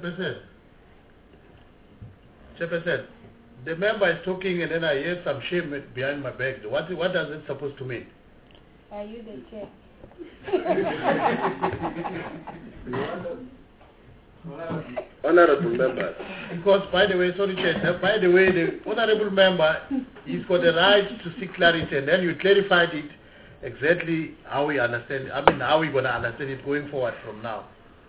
[SPEAKER 9] Chairperson, the member is talking and then I hear some shame behind my back. What does it supposed to mean?
[SPEAKER 4] Are you the chair?
[SPEAKER 10] Honorable members.
[SPEAKER 9] Because, by the way, sorry, Chair, by the way, the honorable member, he's got the right to seek clarity, and then you clarified it exactly how we understand, how we're going to understand it going forward from now.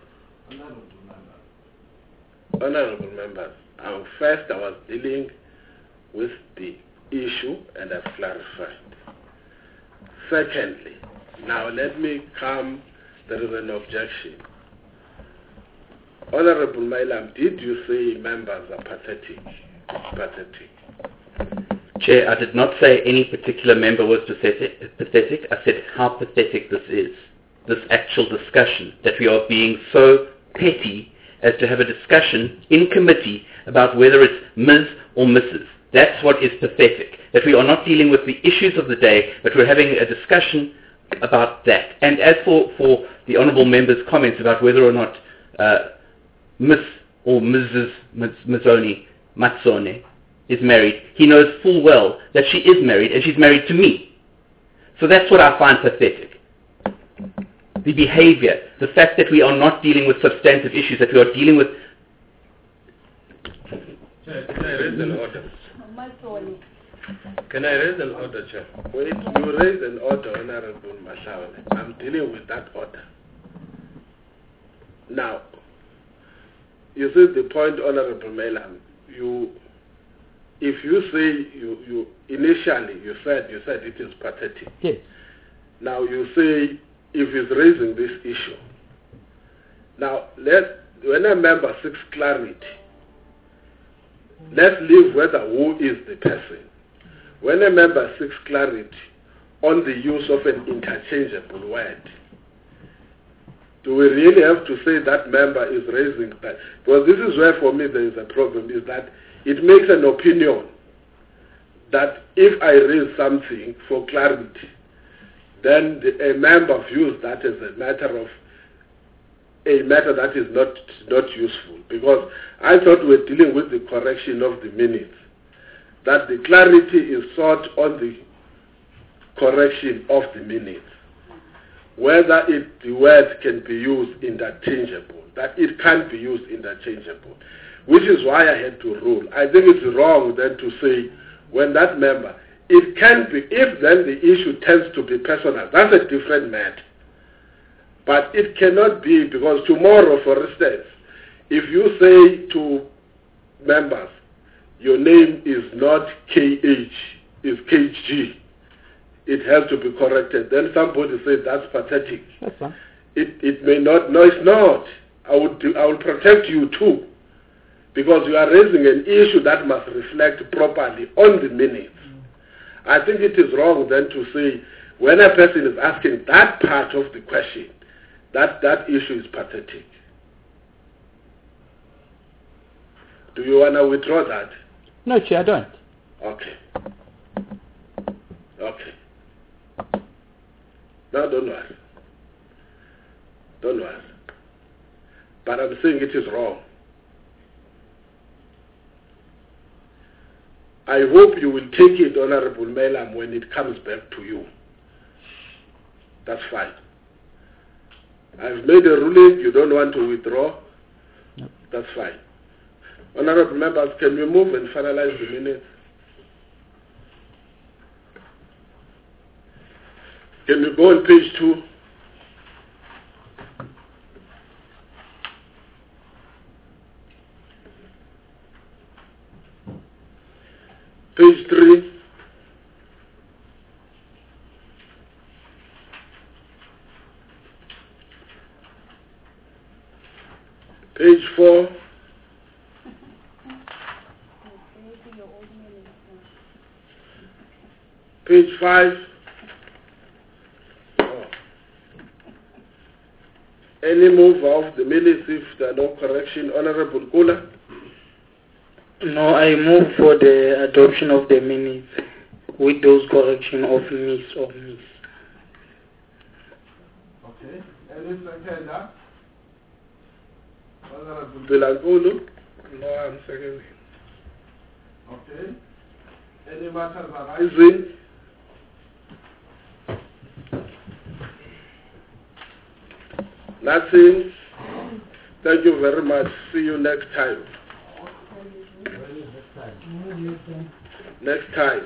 [SPEAKER 10] Honorable members, first I was dealing with the issue and I've clarified. Secondly, now let me come, there is an objection. Honorable Mailam, did you say members are pathetic? Pathetic.
[SPEAKER 5] Chair, I did not say any particular member was pathetic. I said how pathetic this is, this actual discussion, that we are being so petty as to have a discussion in committee about whether it's Ms. or Mrs. That's what is pathetic, that we are not dealing with the issues of the day, but we're having a discussion about that. And as for the honourable member's comments about whether or not Miss or Mrs. Matsone is married, he knows full well that she is married, and she's married to me. So that's what I find pathetic. The behavior, the fact that we are not dealing with substantive issues, that we are dealing with...
[SPEAKER 11] Can I raise an order? Can I raise an order, Chair?
[SPEAKER 10] Wait, you raise an order, Honorable Mashawane. I'm dealing with that order. Now, you see the point, Honorable Mailam, if you say initially you said it is pathetic.
[SPEAKER 12] Yes.
[SPEAKER 10] Now you say if he's raising this issue. Now when a member seeks clarity, let's leave whether who is the person. When a member seeks clarity on the use of an interchangeable word, do we really have to say that member is raising that? Because this is where for me there is a problem, is that it makes an opinion that if I raise something for clarity, then a member views that as a matter that is not useful. Because I thought we were dealing with the correction of the minutes, that the clarity is sought on the correction of the minutes, whether the word can be used interchangeable, that it can be used interchangeable, which is why I had to rule. I think it's wrong then to say when that member, it can be, if then the issue tends to be personal, that's a different matter. But it cannot be, because tomorrow, for instance, if you say to members, your name is not KH, is KG. It has to be corrected. Then somebody said that's pathetic.
[SPEAKER 12] That's fine.
[SPEAKER 10] It may not. No, it's not. I will protect you too, because you are raising an issue that must reflect properly on the minutes. I think it is wrong then to say when a person is asking that part of the question, that issue is pathetic. Do you want to withdraw that?
[SPEAKER 12] No, Chair, I don't.
[SPEAKER 10] Okay. Okay. No, don't worry. Don't worry. But I'm saying it is wrong. I hope you will take it, Honorable Melam, when it comes back to you. That's fine. I've made a ruling, you don't want to withdraw.
[SPEAKER 12] No.
[SPEAKER 10] That's fine. Honorable members, can we move and finalize the minutes? Can we go on page 2? Page 3. Page 4. Page 5. Oh. Any move of the minutes if there are no correction? Honorable Kula?
[SPEAKER 8] No, I move for the adoption of the minutes with those correction of miss or miss.
[SPEAKER 3] Okay. Any seconder? Honorable
[SPEAKER 10] Bilankulu?
[SPEAKER 3] No, I'm seconding. Okay. Any matters
[SPEAKER 10] Arising? Nothing. Thank you very much. See you next time. Next time.